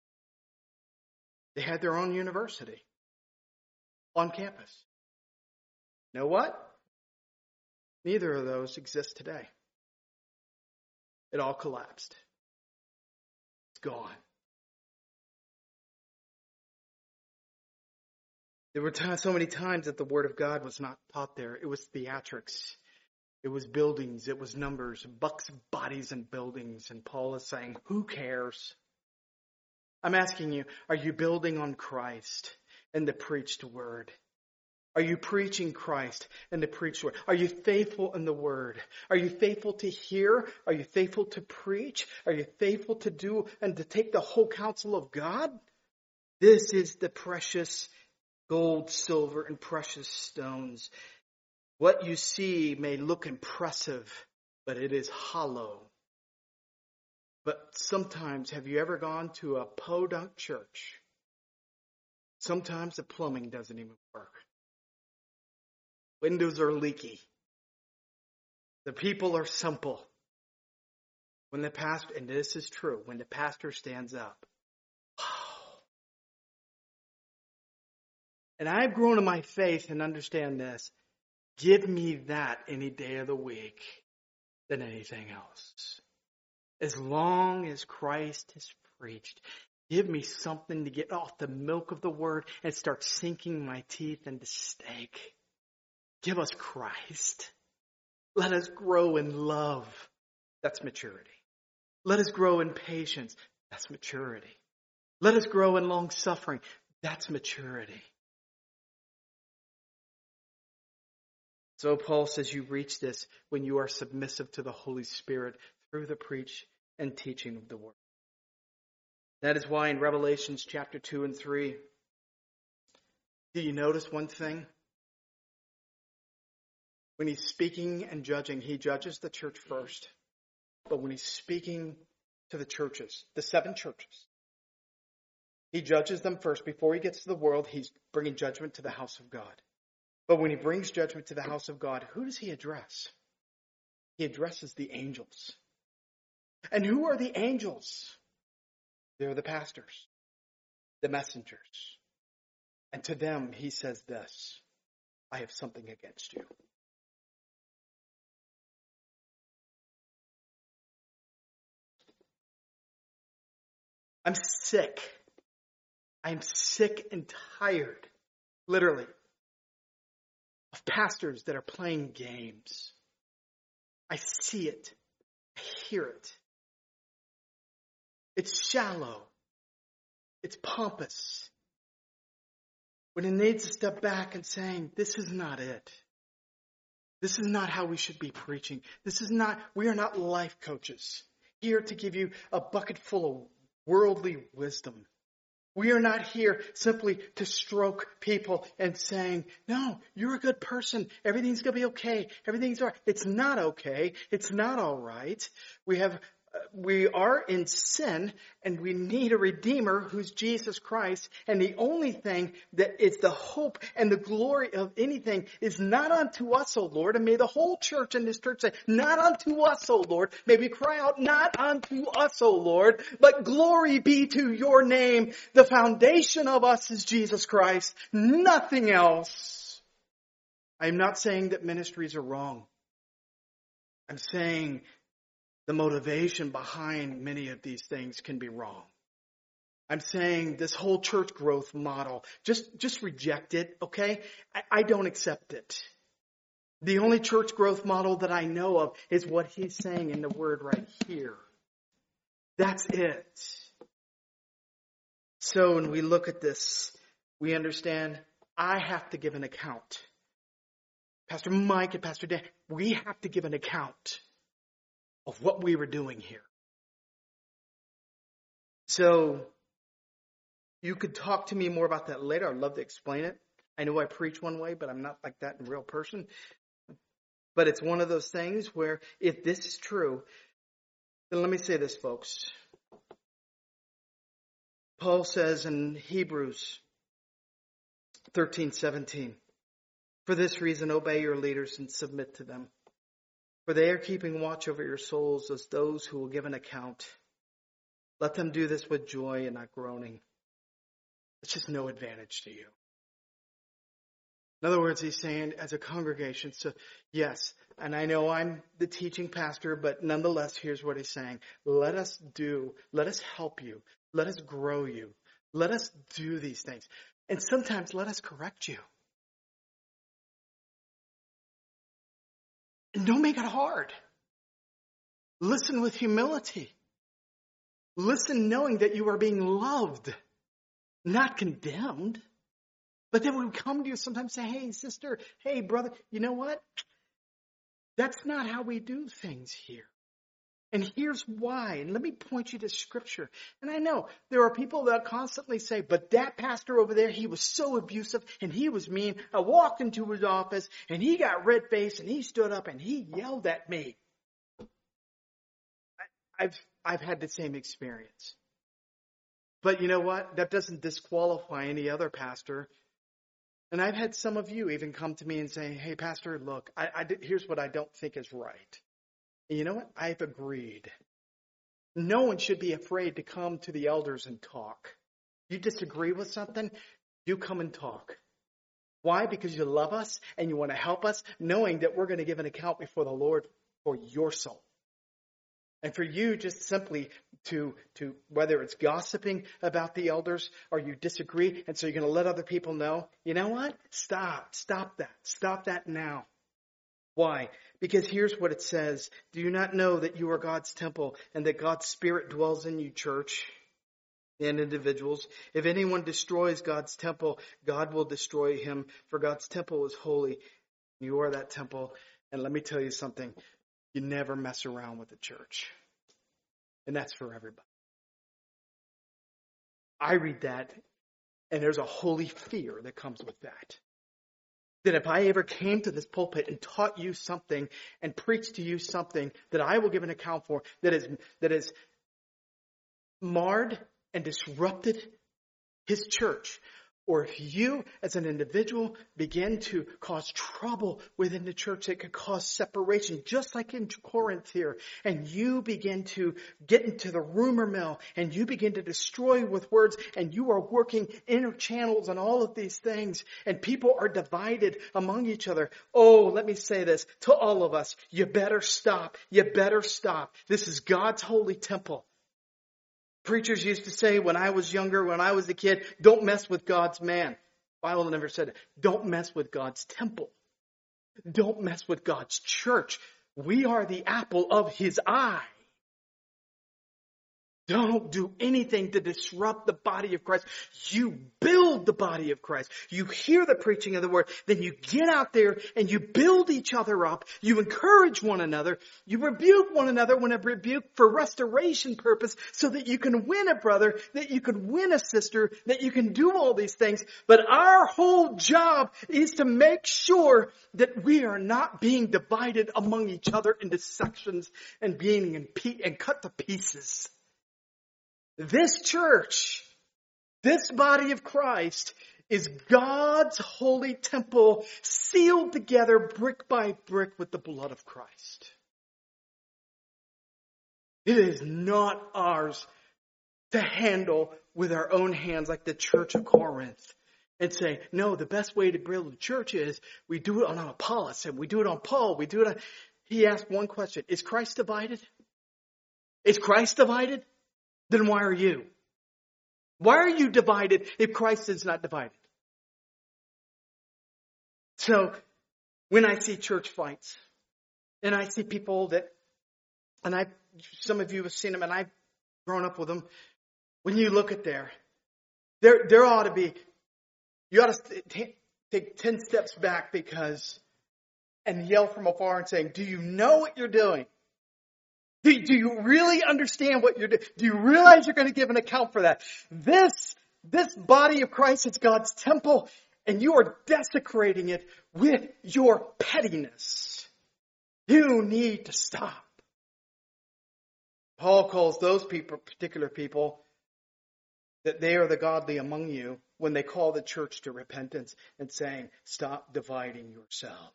They had their own university on campus. You know what? Neither of those exist today. It all collapsed. It's gone. There were t- so many times that the Word of God was not taught there. It was theatrics. It was buildings. It was numbers. Bucks, bodies, and buildings. And Paul is saying, who cares? I'm asking you, are you building on Christ and the preached Word? Are you preaching Christ and the preached Word? Are you faithful in the Word? Are you faithful to hear? Are you faithful to preach? Are you faithful to do and to take the whole counsel of God? This is the precious gold, silver, and precious stones. What you see may look impressive, but it is hollow. But sometimes, have you ever gone to a podunk church? Sometimes the plumbing doesn't even work. Windows are leaky. The people are simple. When the pastor, and this is true, when the pastor stands up, wow. And I've grown in my faith and understand this. Give me that any day of the week than anything else. As long as Christ is preached, give me something to get off the milk of the Word and start sinking my teeth into steak. Give us Christ. Let us grow in love. That's maturity. Let us grow in patience. That's maturity. Let us grow in long suffering. That's maturity. So Paul says you reach this when you are submissive to the Holy Spirit through the preach and teaching of the Word. That is why in Revelations chapter two and three, do you notice one thing? When he's speaking and judging, he judges the church first. But when he's speaking to the churches, the seven churches, he judges them first. Before he gets to the world, he's bringing judgment to the house of God. But when he brings judgment to the house of God, who does he address? He addresses the angels. And who are the angels? They're the pastors, the messengers. And to them, he says this, I have something against you. I'm sick. I'm sick and tired, literally, of pastors that are playing games. I see it. I hear it. It's shallow. It's pompous. When it needs to step back and saying, this is not it. This is not how we should be preaching. This is not, we are not life coaches here to give you a bucket full of worldly wisdom. We are not here simply to stroke people and saying, no, you're a good person. Everything's going to be okay. Everything's all right. It's not okay. It's not all right. We have, we are in sin and we need a Redeemer who's Jesus Christ. And the only thing that is the hope and the glory of anything is not unto us, O Lord. And may the whole church in this church say, not unto us, O Lord. May we cry out, not unto us, O Lord, but glory be to your name. The foundation of us is Jesus Christ, nothing else. I'm not saying that ministries are wrong. I'm saying the motivation behind many of these things can be wrong. I'm saying this whole church growth model, just, just reject it, okay? I, I don't accept it. The only church growth model that I know of is what he's saying in the word right here. That's it. So when we look at this, we understand I have to give an account. Pastor Mike and Pastor Dan, we have to give an account of what we were doing here. So you could talk to me more about that later. I'd love to explain it. I know I preach one way, but I'm not like that in real person. But it's one of those things where if this is true, then let me say this, folks. Paul says in Hebrews thirteen seventeen, for this reason, obey your leaders and submit to them. For they are keeping watch over your souls as those who will give an account. Let them do this with joy and not groaning. It's just no advantage to you. In other words, he's saying as a congregation, so yes, and I know I'm the teaching pastor, but nonetheless, here's what he's saying. Let us do, let us help you. Let us grow you. Let us do these things. And sometimes let us correct you. And don't make it hard. Listen with humility. Listen knowing that you are being loved, not condemned. But then we come to you sometimes say, hey, sister, hey, brother, you know what? That's not how we do things here. And here's why. And let me point you to Scripture. And I know there are people that constantly say, but that pastor over there, he was so abusive and he was mean. I walked into his office and he got red-faced and he stood up and he yelled at me. I've, I've had the same experience. But you know what? That doesn't disqualify any other pastor. And I've had some of you even come to me and say, hey, pastor, look, I, I did, here's what I don't think is right. And you know what? I've agreed. No one should be afraid to come to the elders and talk. You disagree with something, you come and talk. Why? Because you love us and you want to help us, knowing that we're going to give an account before the Lord for your soul. And for you just simply to, to whether it's gossiping about the elders or you disagree, and so you're going to let other people know, you know what? Stop. Stop that. Stop that now. Why? Because here's what it says. Do you not know that you are God's temple and that God's Spirit dwells in you, church and individuals? If anyone destroys God's temple, God will destroy him, for God's temple is holy. You are that temple. And let me tell you something. You never mess around with the church. And that's for everybody. I read that, and there's a holy fear that comes with that. That if I ever came to this pulpit and taught you something and preached to you something that I will give an account for, that is that is marred and disrupted his church, or if you as an individual begin to cause trouble within the church, it could cause separation, just like in Corinth here. And you begin to get into the rumor mill and you begin to destroy with words and you are working inner channels and all of these things and people are divided among each other. Oh, let me say this to all of us. You better stop. You better stop. This is God's holy temple. Preachers used to say when I was younger, when I was a kid, don't mess with God's man. The Bible never said it. Don't mess with God's temple. Don't mess with God's church. We are the apple of his eye. Don't do anything to disrupt the body of Christ. You build the body of Christ. You hear the preaching of the word. Then you get out there and you build each other up. You encourage one another. You rebuke one another when a rebuke for restoration purpose so that you can win a brother, that you can win a sister, that you can do all these things. But our whole job is to make sure that we are not being divided among each other into sections and being in pe- and cut to pieces. This church, this body of Christ, is God's holy temple sealed together brick by brick with the blood of Christ. It is not ours to handle with our own hands like the church of Corinth and say, no, the best way to build a church is we do it on Apollos and we do it on Paul. We do it on... He asked one question. Is Christ divided? Is Christ divided? Then why are you? Why are you divided if Christ is not divided? So when I see church fights and I see people that, and I, some of you have seen them and I've grown up with them. When you look at there, there, there ought to be, you ought to t- take ten steps back because, and yell from afar and saying, do you know what you're doing? Do, do you really understand what you're doing? Do you realize you're going to give an account for that? This, this body of Christ is God's temple, and you are desecrating it with your pettiness. You need to stop. Paul calls those people, particular people, that they are the godly among you when they call the church to repentance and saying, stop dividing yourselves.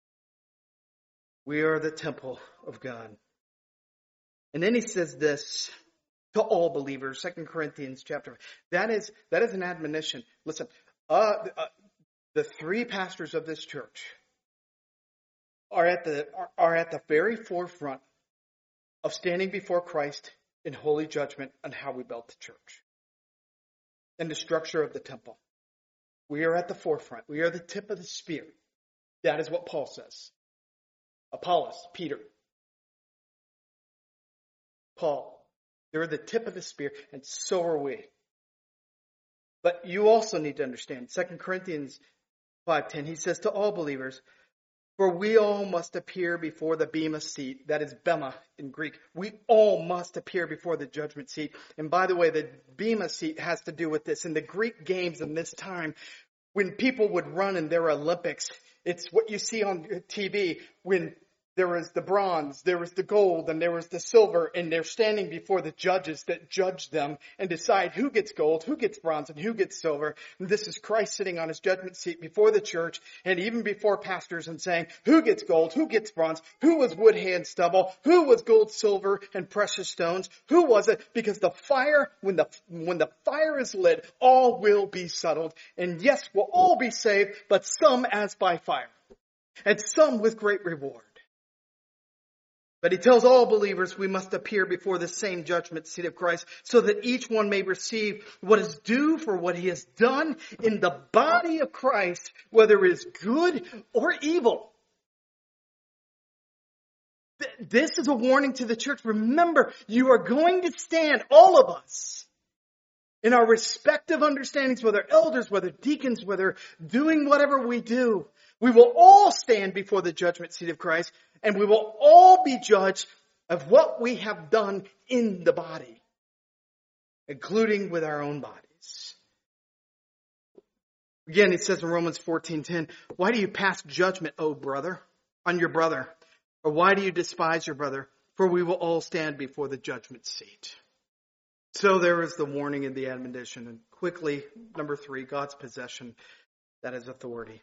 We are the temple of God. And then he says this to all believers, Second Corinthians chapter. That is, that is an admonition. Listen, uh, uh, the three pastors of this church are at the are, are at the very forefront of standing before Christ in holy judgment on how we built the church and the structure of the temple. We are at the forefront. We are the tip of the spear. That is what Paul says. Apollos, Peter, Paul, they're the tip of the spear, and so are we. But you also need to understand, Second Corinthians five ten, he says to all believers, for we all must appear before the bema seat, that is bema in Greek. We all must appear before the judgment seat. And by the way, the bema seat has to do with this. In the Greek games in this time, when people would run in their Olympics, it's what you see on T V when there was the bronze, there was the gold, and there was the silver, and they're standing before the judges that judge them and decide who gets gold, who gets bronze, and who gets silver. And this is Christ sitting on his judgment seat before the church and even before pastors and saying, who gets gold, who gets bronze, who was wood, hay, and stubble, who was gold, silver, and precious stones, who was it? Because the fire, when the, when the fire is lit, all will be settled. And yes, we'll all be saved, but some as by fire, and some with great reward. But he tells all believers we must appear before the same judgment seat of Christ so that each one may receive what is due for what he has done in the body of Christ, whether it is good or evil. This is a warning to the church. Remember, you are going to stand, all of us, in our respective understandings, whether elders, whether deacons, whether doing whatever we do. We will all stand before the judgment seat of Christ, and we will all be judged of what we have done in the body, including with our own bodies. Again, it says in Romans fourteen ten, why do you pass judgment, O brother, on your brother? Or why do you despise your brother? For we will all stand before the judgment seat. So there is the warning and the admonition. And quickly, number three, God's possession, that is authority.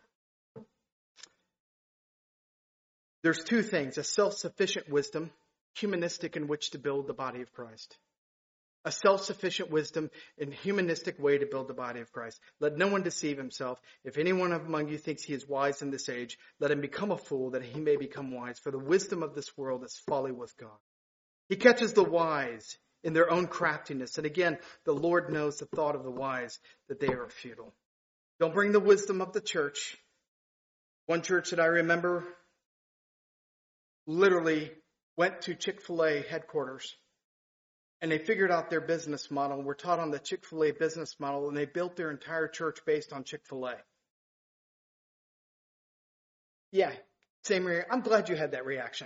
There's two things, a self-sufficient wisdom, humanistic in which to build the body of Christ. A self-sufficient wisdom and humanistic way to build the body of Christ. Let no one deceive himself. If anyone among you thinks he is wise in this age, let him become a fool that he may become wise. For the wisdom of this world is folly with God. He catches the wise in their own craftiness. And again, the Lord knows the thought of the wise, that they are futile. Don't bring the wisdom of the church. One church that I remember literally went to Chick-fil-A headquarters. And they figured out their business model. We're taught on the Chick-fil-A business model, and they built their entire church based on Chick-fil-A. Yeah, same reaction. I'm glad you had that reaction.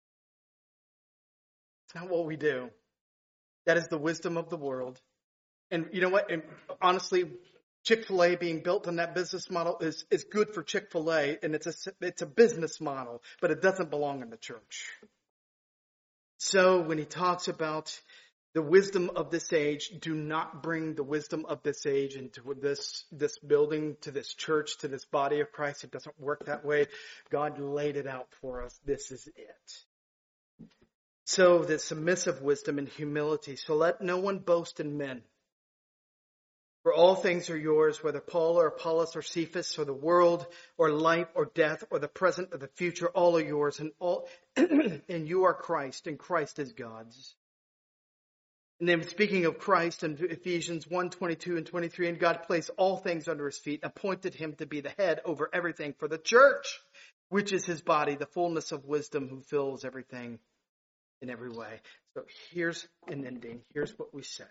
It's not what we do. That is the wisdom of the world. And you know what? And honestly, Chick-fil-A being built on that business model is, is good for Chick-fil-A, and it's a, it's a business model, but it doesn't belong in the church. So when he talks about the wisdom of this age, do not bring the wisdom of this age into this, this building, to this church, to this body of Christ. It doesn't work that way. God laid it out for us. This is it. So the submissive wisdom and humility. So let no one boast in men. For all things are yours, whether Paul or Apollos or Cephas or the world or life or death or the present or the future, all are yours, and all and you are Christ, and Christ is God's. And then speaking of Christ in Ephesians one, twenty-two and twenty-three, and God placed all things under his feet, appointed him to be the head over everything for the church, which is his body, the fullness of wisdom, who fills everything in every way. So here's an ending. Here's what we say.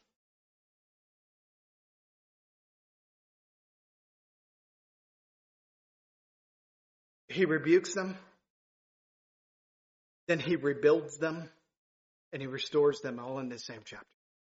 He rebukes them, then he rebuilds them, and he restores them all in this same chapter.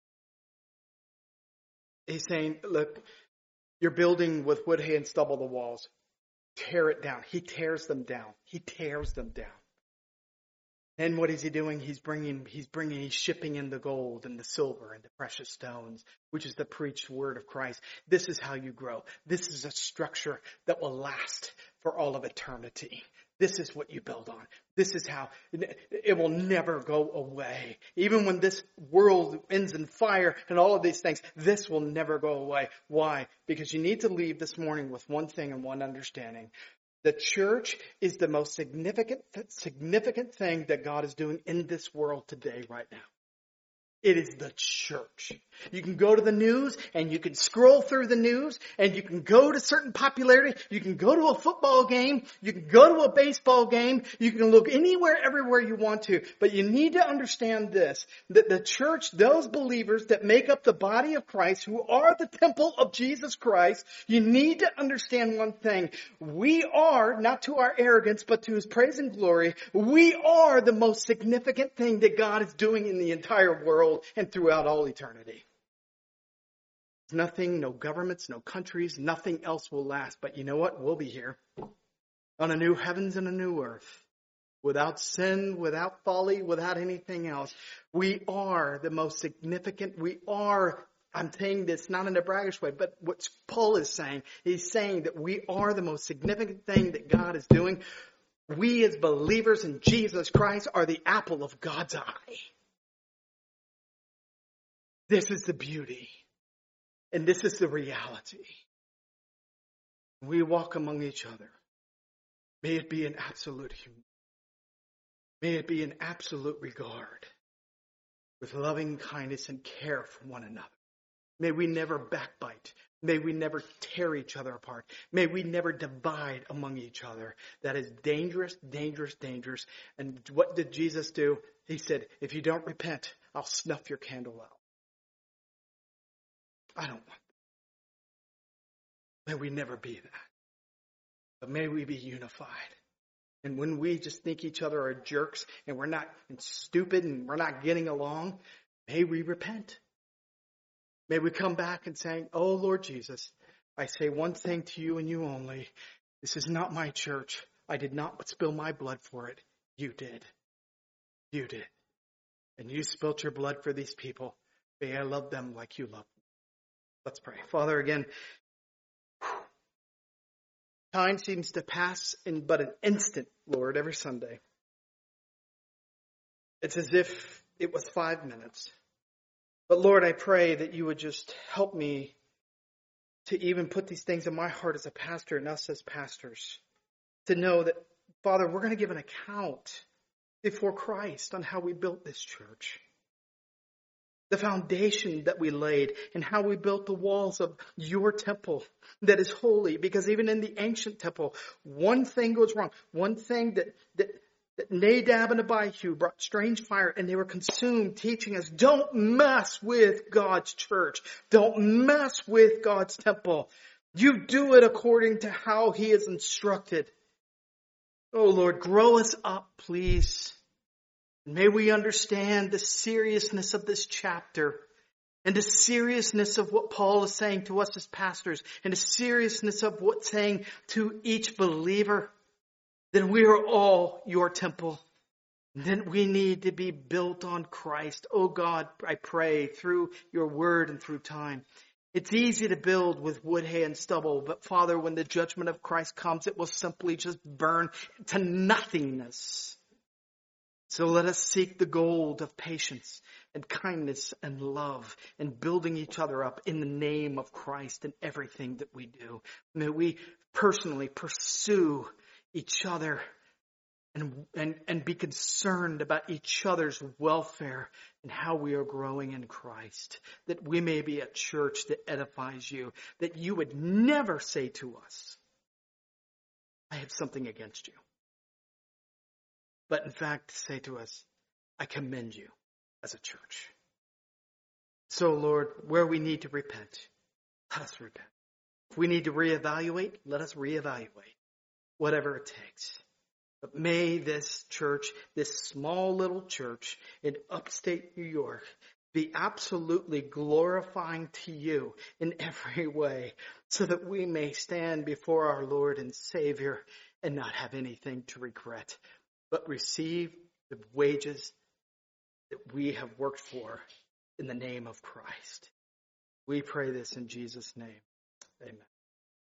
He's saying, look, you're building with wood, hay, and stubble the walls. Tear it down. He tears them down. He tears them down. And what is he doing? He's bringing, he's bringing, he's shipping in the gold and the silver and the precious stones, which is the preached word of Christ. This is how you grow. This is a structure that will last for all of eternity. This is what you build on. This is how it will never go away. Even when this world ends in fire and all of these things, this will never go away. Why? Because you need to leave this morning with one thing and one understanding. The church is the most significant, significant thing that God is doing in this world today, right now. It is the church. You can go to the news and you can scroll through the news and you can go to certain popularity. You can go to a football game. You can go to a baseball game. You can look anywhere, everywhere you want to. But you need to understand this, that the church, those believers that make up the body of Christ, who are the temple of Jesus Christ, you need to understand one thing. We are, not to our arrogance, but to his praise and glory, we are the most significant thing that God is doing in the entire world and throughout all eternity. Nothing, no governments, no countries, nothing else will last. But you know what? We'll be here on a new heavens and a new earth. Without sin, without folly, without anything else. We are the most significant. We are, I'm saying this not in a braggish way, but what Paul is saying, he's saying that we are the most significant thing that God is doing. We as believers in Jesus Christ are the apple of God's eye. This is the beauty. And this is the reality. We walk among each other. May it be an absolute humility. May it be an absolute regard with loving kindness and care for one another. May we never backbite. May we never tear each other apart. May we never divide among each other. That is dangerous, dangerous, dangerous. And what did Jesus do? He said, if you don't repent, I'll snuff your candle out. I don't want that. May we never be that. But may we be unified. And when we just think each other are jerks and we're not and stupid and we're not getting along, may we repent. May we come back and say, oh Lord Jesus, I say one thing to you and you only. This is not my church. I did not spill my blood for it. You did. You did. And you spilt your blood for these people. May I love them like you love them. Let's pray. Father, again, time seems to pass in but an instant, Lord, every Sunday. It's as if it was five minutes. But Lord, I pray that you would just help me to even put these things in my heart as a pastor and us as pastors. To know that, Father, we're going to give an account before Christ on how we built this church. The foundation that we laid and how we built the walls of your temple that is holy. Because even in the ancient temple, one thing goes wrong. One thing that, that, that Nadab and Abihu brought strange fire and they were consumed teaching us, don't mess with God's church. Don't mess with God's temple. You do it according to how he is instructed. Oh Lord, grow us up, please. May we understand the seriousness of this chapter and the seriousness of what Paul is saying to us as pastors and the seriousness of what's saying to each believer, that we are all your temple, that we need to be built on Christ. Oh God, I pray through your word and through time. It's easy to build with wood, hay, and stubble, but Father, when the judgment of Christ comes, it will simply just burn to nothingness. So let us seek the gold of patience and kindness and love and building each other up in the name of Christ in everything that we do. May we personally pursue each other and, and, and be concerned about each other's welfare and how we are growing in Christ. That we may be a church that edifies you. That you would never say to us, I have something against you. But in fact, say to us, I commend you as a church. So Lord, where we need to repent, let us repent. If we need to reevaluate, let us reevaluate, whatever it takes. But may this church, this small little church in upstate New York, be absolutely glorifying to you in every way, so that we may stand before our Lord and Savior and not have anything to regret, but receive the wages that we have worked for in the name of Christ. We pray this in Jesus' name. Amen.